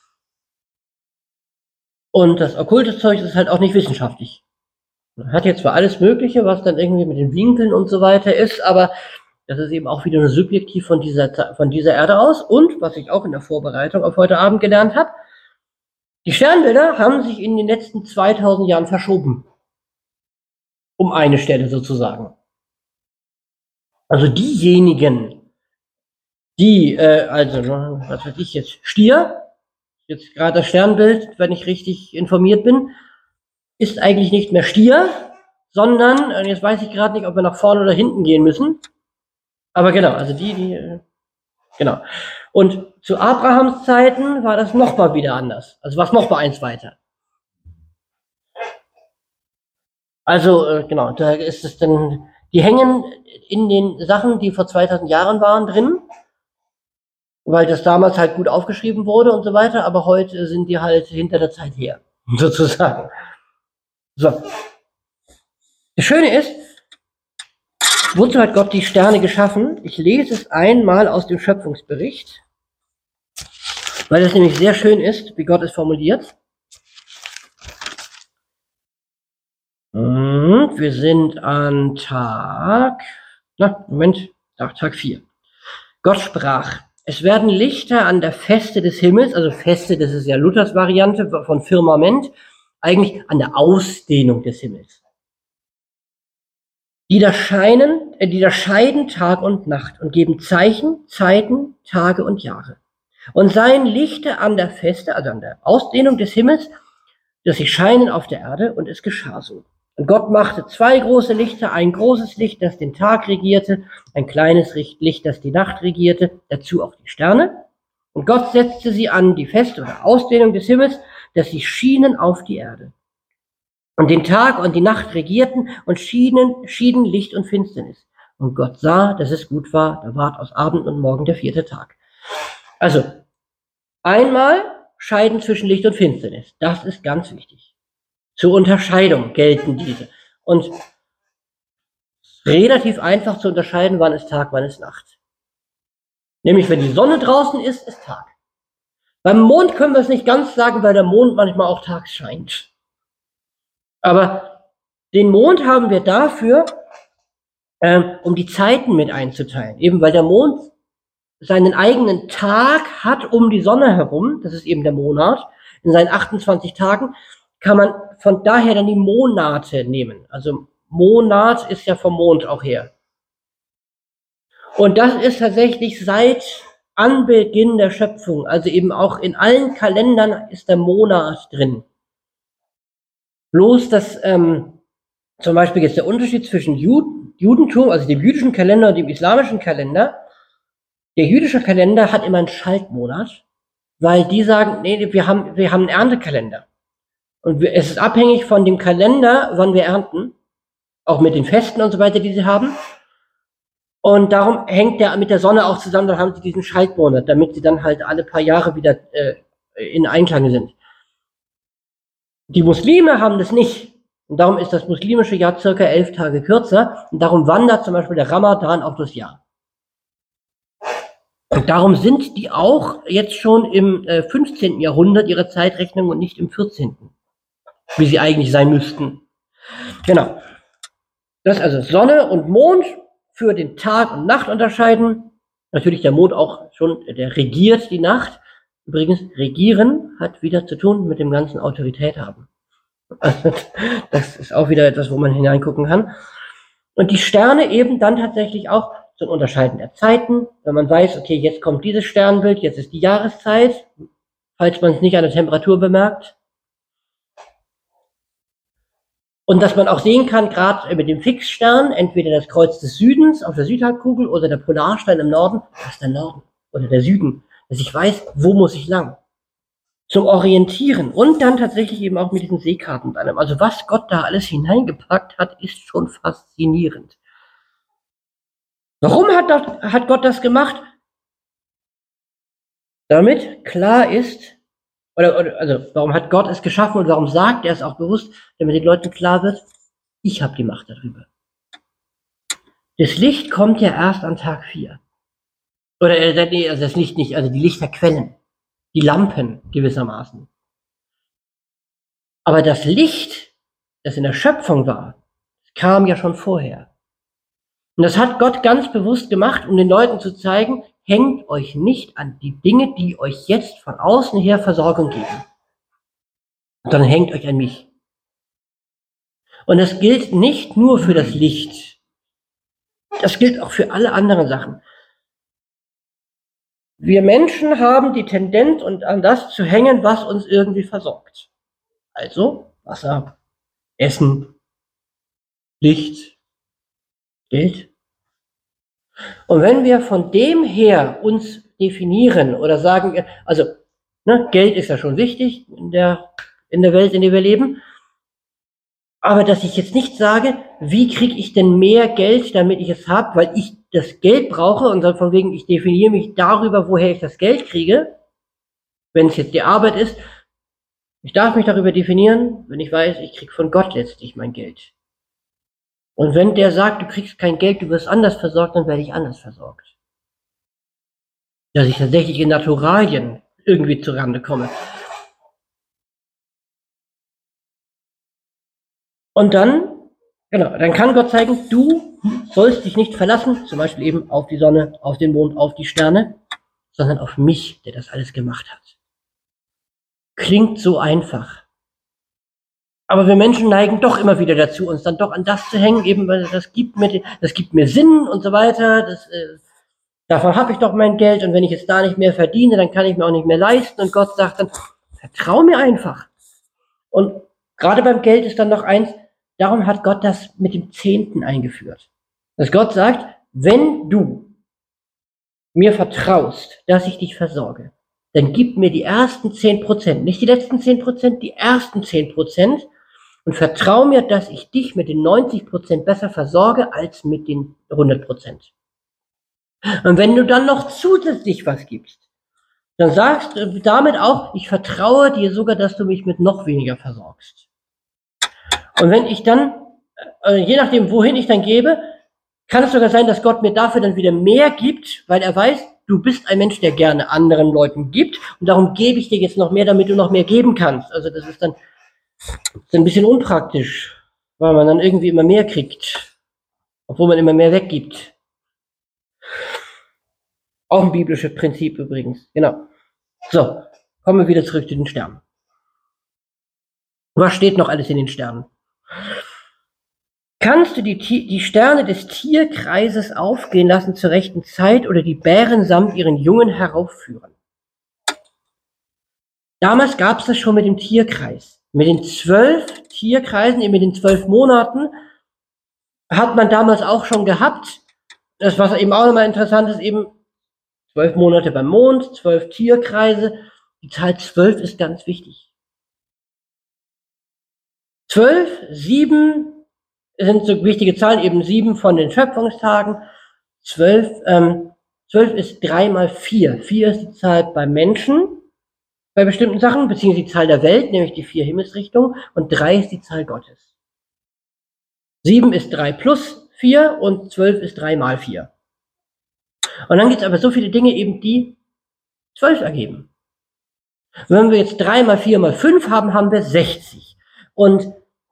Und das okkulte Zeug ist halt auch nicht wissenschaftlich. Man hat jetzt zwar alles Mögliche, was dann irgendwie mit den Winkeln und so weiter ist, aber das ist eben auch wieder nur subjektiv von dieser Erde aus. Und, was ich auch in der Vorbereitung auf heute Abend gelernt habe, die Sternbilder haben sich in den letzten 2000 Jahren verschoben. Um eine Stelle sozusagen. Also diejenigen, die, was weiß ich jetzt, Stier, jetzt gerade das Sternbild, wenn ich richtig informiert bin, ist eigentlich nicht mehr Stier, sondern, jetzt weiß ich gerade nicht, ob wir nach vorne oder hinten gehen müssen, aber genau, also genau. Und zu Abrahams Zeiten war das nochmal wieder anders, also war es nochmal eins weiter. Also, genau, da ist es dann, die hängen in den Sachen, die vor 2000 Jahren waren, drin, weil das damals halt gut aufgeschrieben wurde und so weiter, aber heute sind die halt hinter der Zeit her, sozusagen. So. Das Schöne ist, wozu hat Gott die Sterne geschaffen? Ich lese es einmal aus dem Schöpfungsbericht, weil es nämlich sehr schön ist, wie Gott es formuliert. Und wir sind an Tag 4. Gott sprach, es werden Lichter an der Feste des Himmels, also Feste, das ist ja Luthers Variante von Firmament, eigentlich an der Ausdehnung des Himmels. Die da scheiden Tag und Nacht und geben Zeichen, Zeiten, Tage und Jahre. Und seien Lichter an der Feste, also an der Ausdehnung des Himmels, dass sie scheinen auf der Erde, und es geschah so. Und Gott machte 2 große Lichter, ein großes Licht, das den Tag regierte, ein kleines Licht, das die Nacht regierte, dazu auch die Sterne. Und Gott setzte sie an die Feste oder Ausdehnung des Himmels, dass sie schienen auf die Erde. Und den Tag und die Nacht regierten und schieden Licht und Finsternis. Und Gott sah, dass es gut war, da ward aus Abend und Morgen der 4. Tag. Also, einmal scheiden zwischen Licht und Finsternis. Das ist ganz wichtig. Zur Unterscheidung gelten diese. Und relativ einfach zu unterscheiden, wann ist Tag, wann ist Nacht. Nämlich, wenn die Sonne draußen ist, ist Tag. Beim Mond können wir es nicht ganz sagen, weil der Mond manchmal auch tags scheint. Aber den Mond haben wir dafür, um die Zeiten mit einzuteilen. Eben weil der Mond seinen eigenen Tag hat um die Sonne herum, das ist eben der Monat, in seinen 28 Tagen, kann man von daher dann die Monate nehmen. Also Monat ist ja vom Mond auch her. Und das ist tatsächlich seit Anbeginn der Schöpfung, also eben auch in allen Kalendern ist der Monat drin. Bloß, dass zum Beispiel jetzt der Unterschied zwischen Judentum, also dem jüdischen Kalender und dem islamischen Kalender. Der jüdische Kalender hat immer einen Schaltmonat, weil die sagen, nee, wir haben einen Erntekalender. Und es ist abhängig von dem Kalender, wann wir ernten, auch mit den Festen und so weiter, die sie haben. Und darum hängt der mit der Sonne auch zusammen, dann haben sie diesen Schaltmonat, damit sie dann halt alle paar Jahre wieder in Einklang sind. Die Muslime haben das nicht. Und darum ist das muslimische Jahr circa 11 Tage kürzer. Und darum wandert zum Beispiel der Ramadan auch durchs Jahr. Und darum sind die auch jetzt schon im 15. Jahrhundert ihrer Zeitrechnung und nicht im 14., wie sie eigentlich sein müssten. Genau. Das also Sonne und Mond für den Tag und Nacht unterscheiden. Natürlich der Mond auch schon, der regiert die Nacht. Übrigens, regieren hat wieder zu tun mit dem ganzen Autorität haben. Das ist auch wieder etwas, wo man hineingucken kann. Und die Sterne eben dann tatsächlich auch zum Unterscheiden der Zeiten. Wenn man weiß, okay, jetzt kommt dieses Sternbild, jetzt ist die Jahreszeit, falls man es nicht an der Temperatur bemerkt. Und dass man auch sehen kann, gerade mit dem Fixstern, entweder das Kreuz des Südens auf der Südhalbkugel oder der Polarstein im Norden, das ist der Norden oder der Süden, dass ich weiß, wo muss ich lang. Zum Orientieren und dann tatsächlich eben auch mit diesen Seekarten und allem. Also was Gott da alles hineingepackt hat, ist schon faszinierend. Warum hat Gott das gemacht? Damit klar ist, also warum hat Gott es geschaffen und warum sagt er es auch bewusst, damit den Leuten klar wird, ich habe die Macht darüber. Das Licht kommt ja erst an Tag 4. Oder nee, also das Licht nicht, also die Lichterquellen, die Lampen gewissermaßen. Aber das Licht, das in der Schöpfung war, kam ja schon vorher. Und das hat Gott ganz bewusst gemacht, um den Leuten zu zeigen, hängt euch nicht an die Dinge, die euch jetzt von außen her Versorgung geben, sondern hängt euch an mich. Und das gilt nicht nur für das Licht, das gilt auch für alle anderen Sachen. Wir Menschen haben die Tendenz, an das zu hängen, was uns irgendwie versorgt. Also Wasser, Essen, Licht, Geld. Und wenn wir von dem her uns definieren oder sagen, also Geld ist ja schon wichtig in der Welt, in der wir leben, aber dass ich jetzt nicht sage, wie kriege ich denn mehr Geld, damit ich es habe, weil ich das Geld brauche und dann von wegen, ich definiere mich darüber, woher ich das Geld kriege, wenn es jetzt die Arbeit ist. Ich darf mich darüber definieren, wenn ich weiß, ich kriege von Gott letztlich mein Geld. Und wenn der sagt, du kriegst kein Geld, du wirst anders versorgt, dann werde ich anders versorgt. Dass ich tatsächlich in Naturalien irgendwie zurande komme. Und dann kann Gott zeigen, du sollst dich nicht verlassen, zum Beispiel eben auf die Sonne, auf den Mond, auf die Sterne, sondern auf mich, der das alles gemacht hat. Klingt so einfach. Aber wir Menschen neigen doch immer wieder dazu, uns dann doch an das zu hängen, eben weil das gibt mir Sinn und so weiter. Davon habe ich doch mein Geld und wenn ich jetzt da nicht mehr verdiene, dann kann ich mir auch nicht mehr leisten. Und Gott sagt dann, vertrau mir einfach. Und gerade beim Geld ist dann noch eins, darum hat Gott das mit dem Zehnten eingeführt. Dass Gott sagt, wenn du mir vertraust, dass ich dich versorge, dann gib mir die ersten 10%, nicht die letzten 10%, die ersten 10% und vertrau mir, dass ich dich mit den 90% besser versorge als mit den 100%. Und wenn du dann noch zusätzlich was gibst, dann sagst du damit auch, ich vertraue dir sogar, dass du mich mit noch weniger versorgst. Und wenn ich dann, je nachdem, wohin ich dann gebe, kann es sogar sein, dass Gott mir dafür dann wieder mehr gibt, weil er weiß, du bist ein Mensch, der gerne anderen Leuten gibt und darum gebe ich dir jetzt noch mehr, damit du noch mehr geben kannst. Also das ist dann ein bisschen unpraktisch, weil man dann irgendwie immer mehr kriegt, obwohl man immer mehr weggibt. Auch ein biblisches Prinzip übrigens, genau. So, kommen wir wieder zurück zu den Sternen. Was steht noch alles in den Sternen? Kannst du die Sterne des Tierkreises aufgehen lassen zur rechten Zeit oder die Bären samt ihren Jungen heraufführen? Damals gab es das schon mit dem Tierkreis. Mit den 12 Tierkreisen, eben mit den 12 Monaten, hat man damals auch schon gehabt. Das, was eben auch nochmal interessant ist, eben 12 Monate beim Mond, 12 Tierkreise. Die Zahl 12 ist ganz wichtig. 12, 7 sind so wichtige Zahlen, eben 7 von den Schöpfungstagen. 12 ist 3 mal 4. 4 ist die Zahl beim Menschen, bei bestimmten Sachen, beziehungsweise die Zahl der Welt, nämlich die 4 Himmelsrichtungen. Und 3 ist die Zahl Gottes. 7 ist 3 plus 4 und 12 ist 3 mal 4. Und dann gibt es aber so viele Dinge eben, die 12 ergeben. Wenn wir jetzt 3 mal 4 mal 5 haben, haben wir 60. Und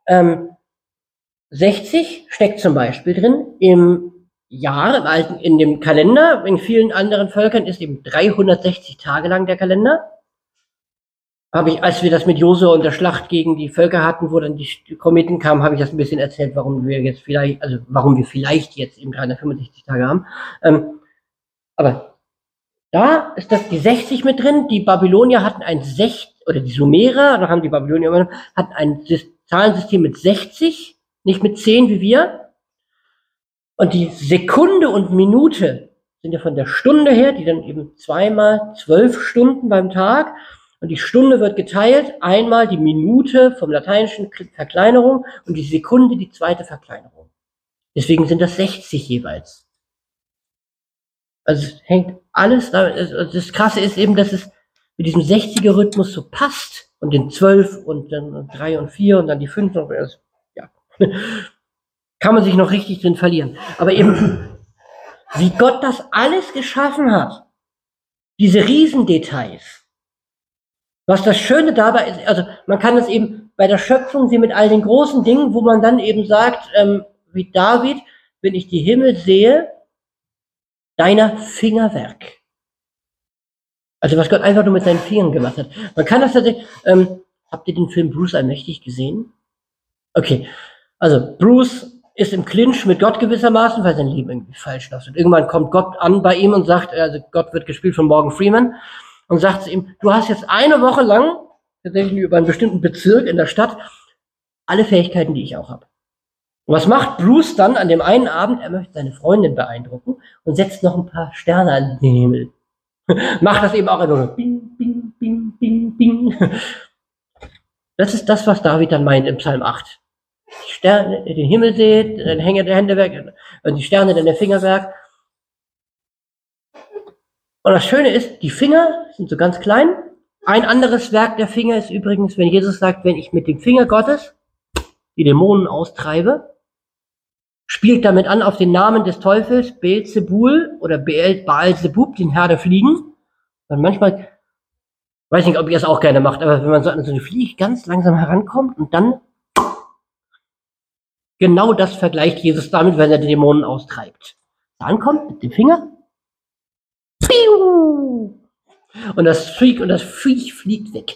60 steckt zum Beispiel drin im Jahr, in dem Kalender. In vielen anderen Völkern ist eben 360 Tage lang der Kalender. Habe ich, als wir das mit Josua und der Schlacht gegen die Völker hatten, wo dann die Kometen kamen, habe ich das ein bisschen erzählt, warum wir vielleicht jetzt eben 365 Tage haben. Aber da ist das die 60 mit drin. Die Babylonier hatten die Sumerer, da haben die Babylonier hatten ein Zahlensystem mit 60, nicht mit 10 wie wir. Und die Sekunde und Minute sind ja von der Stunde her, die dann eben 2 mal 12 Stunden beim Tag. Und die Stunde wird geteilt, einmal die Minute vom lateinischen Verkleinerung und die Sekunde die zweite Verkleinerung. Deswegen sind das 60 jeweils. Also es hängt alles da. Das Krasse ist eben, dass es mit diesem 60er-Rhythmus so passt. Und den 12 und dann 3 und 4 und dann die 5 noch. Ja. Kann man sich noch richtig drin verlieren. Aber eben, wie Gott das alles geschaffen hat, diese Riesendetails. Was das Schöne dabei ist, also man kann es eben bei der Schöpfung sehen mit all den großen Dingen, wo man dann eben sagt, wie David, wenn ich die Himmel sehe, deiner Fingerwerk. Also was Gott einfach nur mit seinen Fingern gemacht hat. Man kann das tatsächlich, habt ihr den Film Bruce Allmächtig gesehen? Okay, also Bruce ist im Clinch mit Gott gewissermaßen, weil sein Leben irgendwie falsch läuft. Und irgendwann kommt Gott an bei ihm und sagt, also Gott wird gespielt von Morgan Freeman, und sagt zu ihm, du hast jetzt eine Woche lang, tatsächlich über einen bestimmten Bezirk in der Stadt, alle Fähigkeiten, die ich auch habe. Und was macht Bruce dann an dem einen Abend? Er möchte seine Freundin beeindrucken und setzt noch ein paar Sterne an den Himmel. Macht das eben auch immer so, bing, bing, bing, bing, bing. Das ist das, was David dann meint im Psalm 8. Die Sterne, den Himmel seht, dann hänge der Händewerk, und die Sterne, dann der Fingerwerk. Und das Schöne ist, die Finger sind so ganz klein. Ein anderes Werk der Finger ist übrigens, wenn Jesus sagt, wenn ich mit dem Finger Gottes die Dämonen austreibe, spielt damit an auf den Namen des Teufels, Beelzebul oder Baal-Zebub, den Herr der Fliegen. Und manchmal, weiß nicht, ob ihr es auch gerne macht, aber wenn man so an so eine Fliege ganz langsam herankommt und dann genau das vergleicht Jesus damit, wenn er die Dämonen austreibt. Da ankommt mit dem Finger, piu! Und das Viech fliegt weg.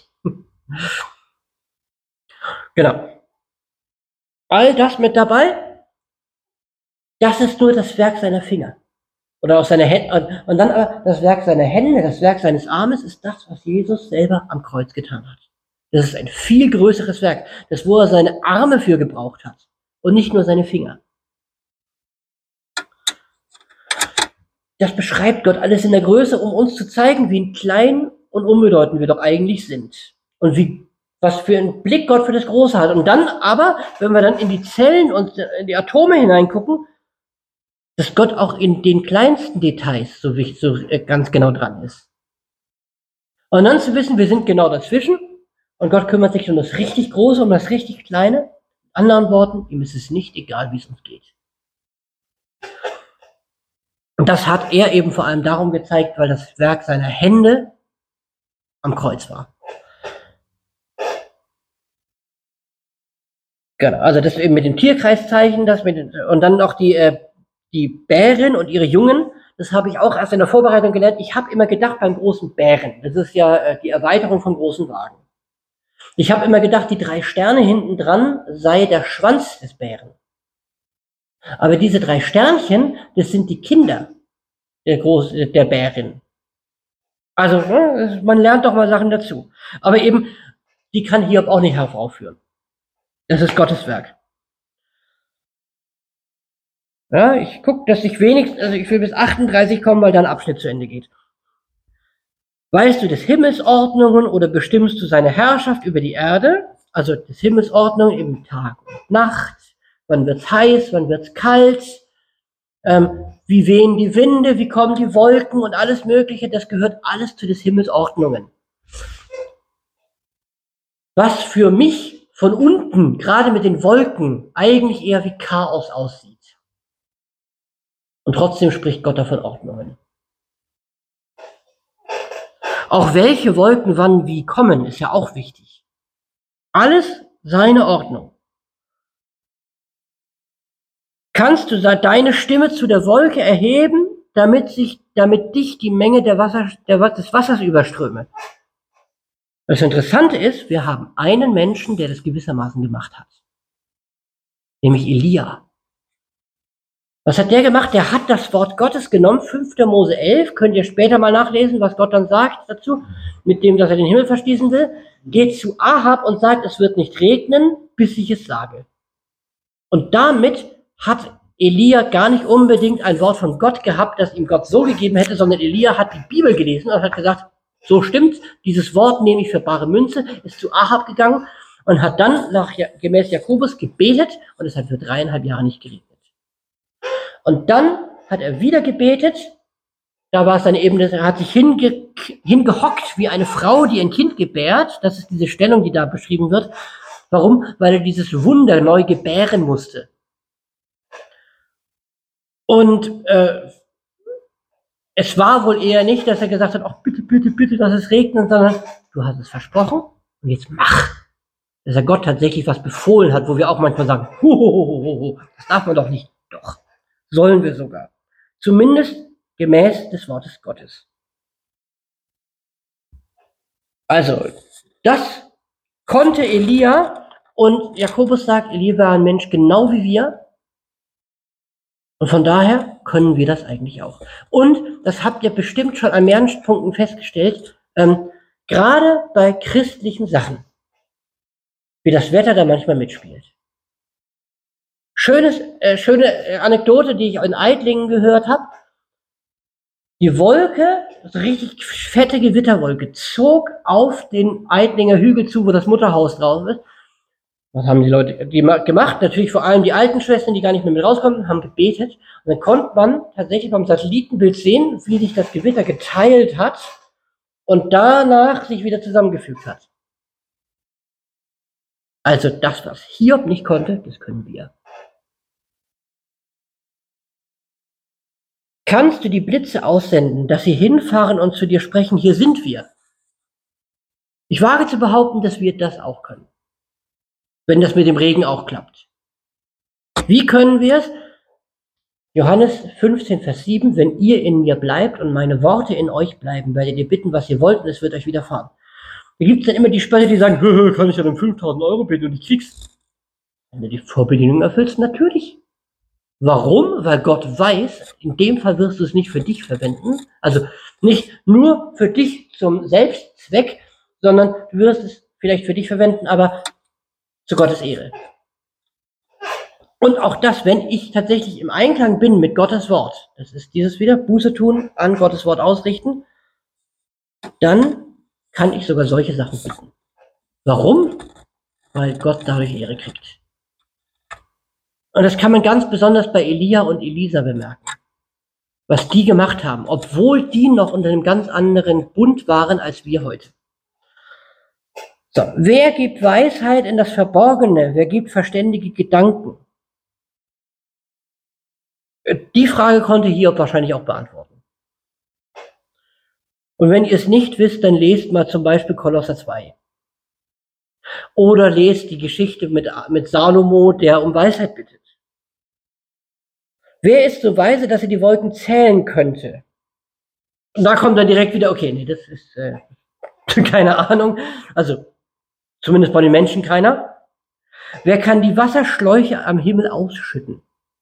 Genau. All das mit dabei, das ist nur das Werk seiner Finger. Oder aus seiner Hände. Und dann aber das Werk seiner Hände, das Werk seines Armes ist das, was Jesus selber am Kreuz getan hat. Das ist ein viel größeres Werk, das wo er seine Arme für gebraucht hat. Und nicht nur seine Finger. Das beschreibt Gott alles in der Größe, um uns zu zeigen, wie klein und unbedeutend wir doch eigentlich sind. Und was für einen Blick Gott für das Große hat. Und dann aber, wenn wir dann in die Zellen und in die Atome hineingucken, dass Gott auch in den kleinsten Details so ganz genau dran ist. Und dann zu wissen, wir sind genau dazwischen und Gott kümmert sich um das richtig Große, um das richtig Kleine. In anderen Worten, ihm ist es nicht egal, wie es uns geht. Und das hat er eben vor allem darum gezeigt, weil das Werk seiner Hände am Kreuz war. Genau, also das eben mit dem Tierkreiszeichen, und dann noch die Bären und ihre Jungen, das habe ich auch erst in der Vorbereitung gelernt. Ich habe immer gedacht beim großen Bären, das ist ja die Erweiterung vom großen Wagen. Ich habe immer gedacht, die 3 Sterne hinten dran sei der Schwanz des Bären. Aber diese 3 Sternchen, das sind die Kinder der Bärin. Also man lernt doch mal Sachen dazu. Aber eben, die kann Hiob auch nicht heraufführen. Das ist Gottes Werk. Ja, ich gucke, dass ich will bis 38 kommen, weil dann Abschnitt zu Ende geht. Weißt du des Himmels Ordnungen oder bestimmst du seine Herrschaft über die Erde? Also des Himmels Ordnung im Tag und Nacht. Wann wird's heiß, wann wird's kalt? Wie wehen die Winde, wie kommen die Wolken und alles Mögliche. Das gehört alles zu des Himmels Ordnungen. Was für mich von unten, gerade mit den Wolken, eigentlich eher wie Chaos aussieht. Und trotzdem spricht Gott davon Ordnungen. Auch welche Wolken wann wie kommen, ist ja auch wichtig. Alles seine Ordnung. Kannst du deine Stimme zu der Wolke erheben, damit dich die Menge des Wassers überströme? Das Interessante ist, wir haben einen Menschen, der das gewissermaßen gemacht hat. Nämlich Elia. Was hat der gemacht? Der hat das Wort Gottes genommen, 5. Mose 11, könnt ihr später mal nachlesen, was Gott dann sagt dazu, mit dem, dass er den Himmel verschließen will, geht zu Ahab und sagt, es wird nicht regnen, bis ich es sage. Und damit hat Elia gar nicht unbedingt ein Wort von Gott gehabt, das ihm Gott so gegeben hätte, sondern Elia hat die Bibel gelesen und hat gesagt, so stimmt's, dieses Wort nehme ich für bare Münze, ist zu Ahab gegangen und hat dann gemäß Jakobus gebetet und es hat für 3,5 Jahre nicht geregnet. Und dann hat er wieder gebetet, da war es dann eben, er hat sich hingehockt wie eine Frau, die ein Kind gebärt, das ist diese Stellung, die da beschrieben wird. Warum? Weil er dieses Wunder neu gebären musste. Und es war wohl eher nicht, dass er gesagt hat, ach bitte, bitte, bitte, dass es regnet, sondern du hast es versprochen und jetzt mach. Dass er Gott tatsächlich was befohlen hat, wo wir auch manchmal sagen, das darf man doch nicht. Doch, sollen wir sogar. Zumindest gemäß des Wortes Gottes. Also, das konnte Elia und Jakobus sagt, Elia war ein Mensch genau wie wir. Und von daher können wir das eigentlich auch. Und das habt ihr bestimmt schon an mehreren Punkten festgestellt, gerade bei christlichen Sachen, wie das Wetter da manchmal mitspielt. Schöne Anekdote, die ich in Eidlingen gehört habe. Die Wolke, so richtig fette Gewitterwolke, zog auf den Eidlinger Hügel zu, wo das Mutterhaus drauf ist. Was haben die Leute gemacht? Natürlich vor allem die alten Schwestern, die gar nicht mehr mit rauskommen, haben gebetet. Und dann konnte man tatsächlich beim Satellitenbild sehen, wie sich das Gewitter geteilt hat und danach sich wieder zusammengefügt hat. Also das, was Hiob nicht konnte, das können wir. Kannst du die Blitze aussenden, dass sie hinfahren und zu dir sprechen, hier sind wir? Ich wage zu behaupten, dass wir das auch können. Wenn das mit dem Regen auch klappt. Wie können wir es? Johannes 15, Vers 7, wenn ihr in mir bleibt und meine Worte in euch bleiben, werdet ihr bitten, was ihr wollt, und es wird euch widerfahren. Da gibt es dann immer die Spötter, die sagen, kann ich ja dann 5.000 Euro bitten und ich krieg's. Wenn du die Vorbedingungen erfüllst, natürlich. Warum? Weil Gott weiß, in dem Fall wirst du es nicht für dich verwenden, also nicht nur für dich zum Selbstzweck, sondern du wirst es vielleicht für dich verwenden, aber zu Gottes Ehre. Und auch das, wenn ich tatsächlich im Einklang bin mit Gottes Wort, das ist dieses wieder, Buße tun, an Gottes Wort ausrichten, dann kann ich sogar solche Sachen bitten. Warum? Weil Gott dadurch Ehre kriegt. Und das kann man ganz besonders bei Elia und Elisa bemerken, was die gemacht haben, obwohl die noch unter einem ganz anderen Bund waren als wir heute. So, wer gibt Weisheit in das Verborgene? Wer gibt verständige Gedanken? Die Frage konnte Hiob wahrscheinlich auch beantworten. Und wenn ihr es nicht wisst, dann lest mal zum Beispiel Kolosser 2. Oder lest die Geschichte mit Salomo, der um Weisheit bittet. Wer ist so weise, dass er die Wolken zählen könnte? Und da kommt dann direkt wieder, okay, nee, das ist keine Ahnung. Also zumindest bei den Menschen keiner. Wer kann die Wasserschläuche am Himmel ausschütten?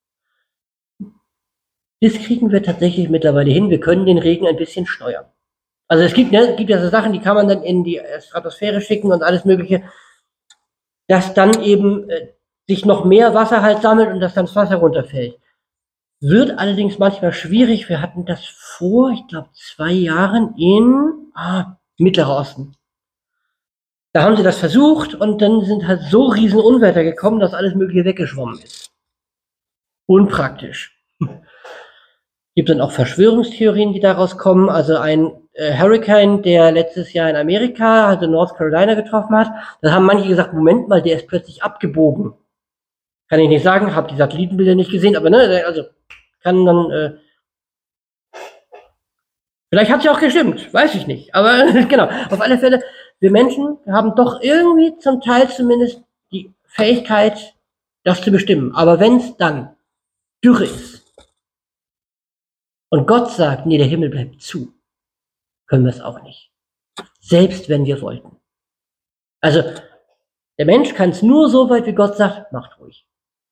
Das kriegen wir tatsächlich mittlerweile hin. Wir können den Regen ein bisschen steuern. Also es gibt ja so Sachen, die kann man dann in die Stratosphäre schicken und alles Mögliche, dass dann eben sich noch mehr Wasser halt sammelt und dass dann das Wasser runterfällt. Wird allerdings manchmal schwierig. Wir hatten das vor, ich glaube, 2 Jahren in Mittlerer Osten. Da haben sie das versucht und dann sind halt so riesen Unwetter gekommen, dass alles Mögliche weggeschwommen ist. Unpraktisch. Gibt dann auch Verschwörungstheorien, die daraus kommen. Also ein Hurricane, der letztes Jahr in Amerika, also North Carolina getroffen hat, da haben manche gesagt, Moment mal, der ist plötzlich abgebogen. Kann ich nicht sagen, habe die Satellitenbilder nicht gesehen, aber ne, also kann dann Vielleicht hat sie auch gestimmt, weiß ich nicht. Aber genau, auf alle Fälle, wir Menschen haben doch irgendwie zum Teil zumindest die Fähigkeit, das zu bestimmen. Aber wenn es dann Dürre ist und Gott sagt, nee, der Himmel bleibt zu, können wir es auch nicht. Selbst wenn wir wollten. Also der Mensch kann es nur so weit, wie Gott sagt, macht ruhig.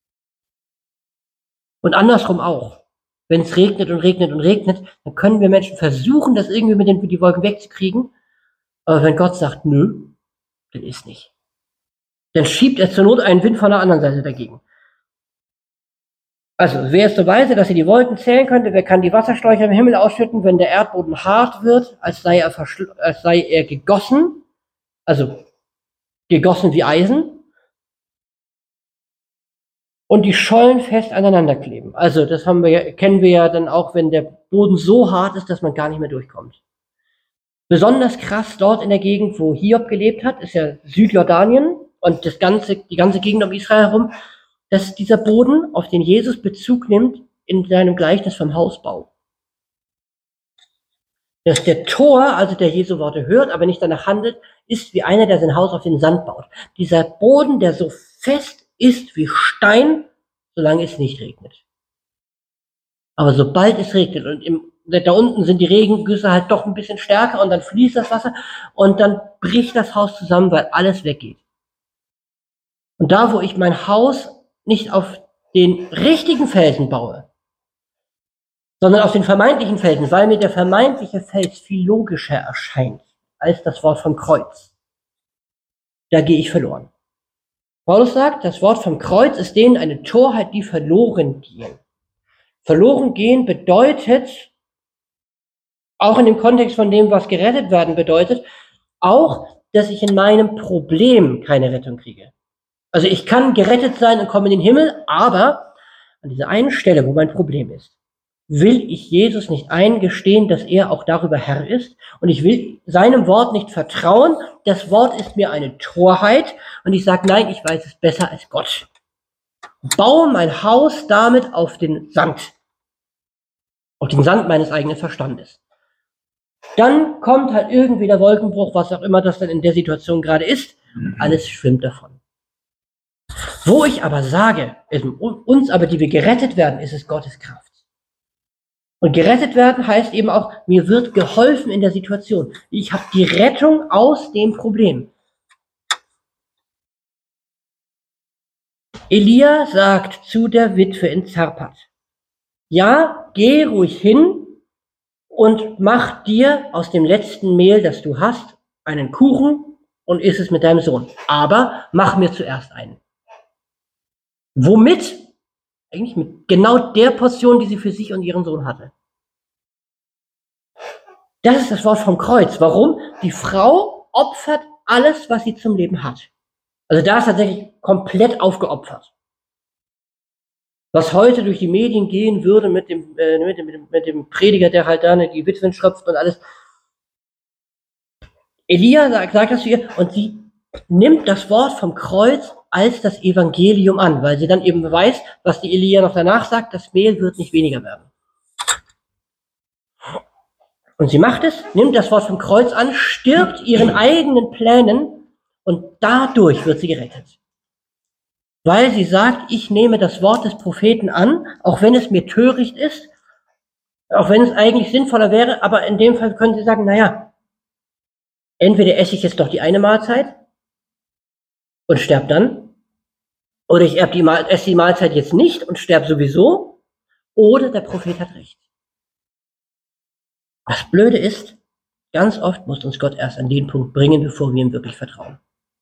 Und andersrum auch. Wenn es regnet und regnet und regnet, dann können wir Menschen versuchen, das irgendwie mit die Wolken wegzukriegen. Aber wenn Gott sagt, nö, dann ist nicht. Dann schiebt er zur Not einen Wind von der anderen Seite dagegen. Also, wer ist so weise, dass er die Wolken zählen könnte? Wer kann die Wasserschläuche im Himmel ausschütten, wenn der Erdboden hart wird, als sei er gegossen? Also, gegossen wie Eisen. Und die Schollen fest aneinander kleben. Also, das kennen wir ja dann auch, wenn der Boden so hart ist, dass man gar nicht mehr durchkommt. Besonders krass dort in der Gegend, wo Hiob gelebt hat, ist ja Südjordanien und die ganze Gegend um Israel herum, dass dieser Boden, auf den Jesus Bezug nimmt, in seinem Gleichnis vom Hausbau. Dass der Tor, also der Jesu Worte hört, aber nicht danach handelt, ist wie einer, der sein Haus auf den Sand baut. Dieser Boden, der so fest ist wie Stein, solange es nicht regnet. Aber sobald es regnet und da unten sind die Regengüsse halt doch ein bisschen stärker und dann fließt das Wasser und dann bricht das Haus zusammen, weil alles weggeht. Und da, wo ich mein Haus nicht auf den richtigen Felsen baue, sondern auf den vermeintlichen Felsen, weil mir der vermeintliche Fels viel logischer erscheint als das Wort vom Kreuz, da gehe ich verloren. Paulus sagt, das Wort vom Kreuz ist denen eine Torheit, die verloren gehen. Verloren gehen bedeutet, auch in dem Kontext von dem, was gerettet werden bedeutet, auch, dass ich in meinem Problem keine Rettung kriege. Also ich kann gerettet sein und komme in den Himmel, aber an dieser einen Stelle, wo mein Problem ist, will ich Jesus nicht eingestehen, dass er auch darüber Herr ist und ich will seinem Wort nicht vertrauen. Das Wort ist mir eine Torheit und ich sage, nein, ich weiß es besser als Gott. Baue mein Haus damit auf den Sand meines eigenen Verstandes. Dann kommt halt irgendwie der Wolkenbruch, was auch immer das dann in der Situation gerade ist, alles schwimmt davon. Wo ich aber sage, uns aber, die wir gerettet werden, ist es Gottes Kraft. Und gerettet werden heißt eben auch, mir wird geholfen in der Situation. Ich habe die Rettung aus dem Problem. Elia sagt zu der Witwe in Zarpat, ja, geh ruhig hin und mach dir aus dem letzten Mehl, das du hast, einen Kuchen und iss es mit deinem Sohn. Aber mach mir zuerst einen. Womit? Eigentlich mit genau der Portion, die sie für sich und ihren Sohn hatte. Das ist das Wort vom Kreuz. Warum? Die Frau opfert alles, was sie zum Leben hat. Also da ist tatsächlich komplett aufgeopfert. Was heute durch die Medien gehen würde mit dem Prediger, der halt da die Witwen schröpft und alles. Elia sagt das zu ihr und sie nimmt das Wort vom Kreuz als das Evangelium an, weil sie dann eben weiß, was die Elia noch danach sagt, das Mehl wird nicht weniger werden. Und sie macht es, nimmt das Wort vom Kreuz an, stirbt ihren eigenen Plänen und dadurch wird sie gerettet. Weil sie sagt, ich nehme das Wort des Propheten an, auch wenn es mir töricht ist, auch wenn es eigentlich sinnvoller wäre, aber in dem Fall können sie sagen, naja, entweder esse ich jetzt doch die eine Mahlzeit und sterbe dann, oder ich esse die Mahlzeit jetzt nicht und sterbe sowieso, oder der Prophet hat recht. Das Blöde ist, ganz oft muss uns Gott erst an den Punkt bringen, bevor wir ihm wirklich vertrauen.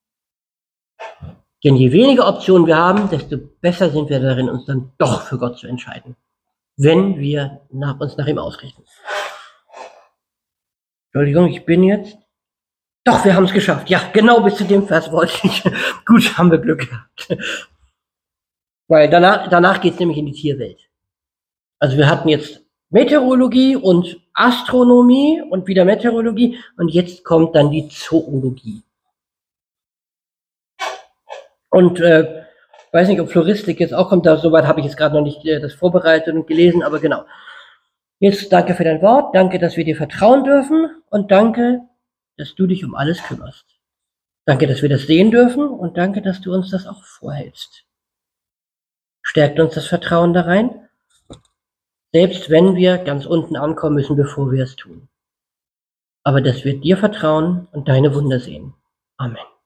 Denn je weniger Optionen wir haben, desto besser sind wir darin, uns dann doch für Gott zu entscheiden, wenn wir uns nach ihm ausrichten. Entschuldigung, ich bin jetzt... Doch, wir haben es geschafft. Ja, genau bis zu dem Vers wollte ich. Gut, haben wir Glück gehabt. Weil danach geht es nämlich in die Tierwelt. Also wir hatten jetzt Meteorologie und Astronomie und wieder Meteorologie und jetzt kommt dann die Zoologie. Und weiß nicht, ob Floristik jetzt auch kommt, soweit habe ich jetzt gerade noch nicht das vorbereitet und gelesen, aber genau. Jesus, danke für dein Wort, danke, dass wir dir vertrauen dürfen und danke, dass du dich um alles kümmerst. Danke, dass wir das sehen dürfen und danke, dass du uns das auch vorhältst. Stärkt uns das Vertrauen da rein, selbst wenn wir ganz unten ankommen müssen, bevor wir es tun. Aber dass wir dir vertrauen und deine Wunder sehen. Amen.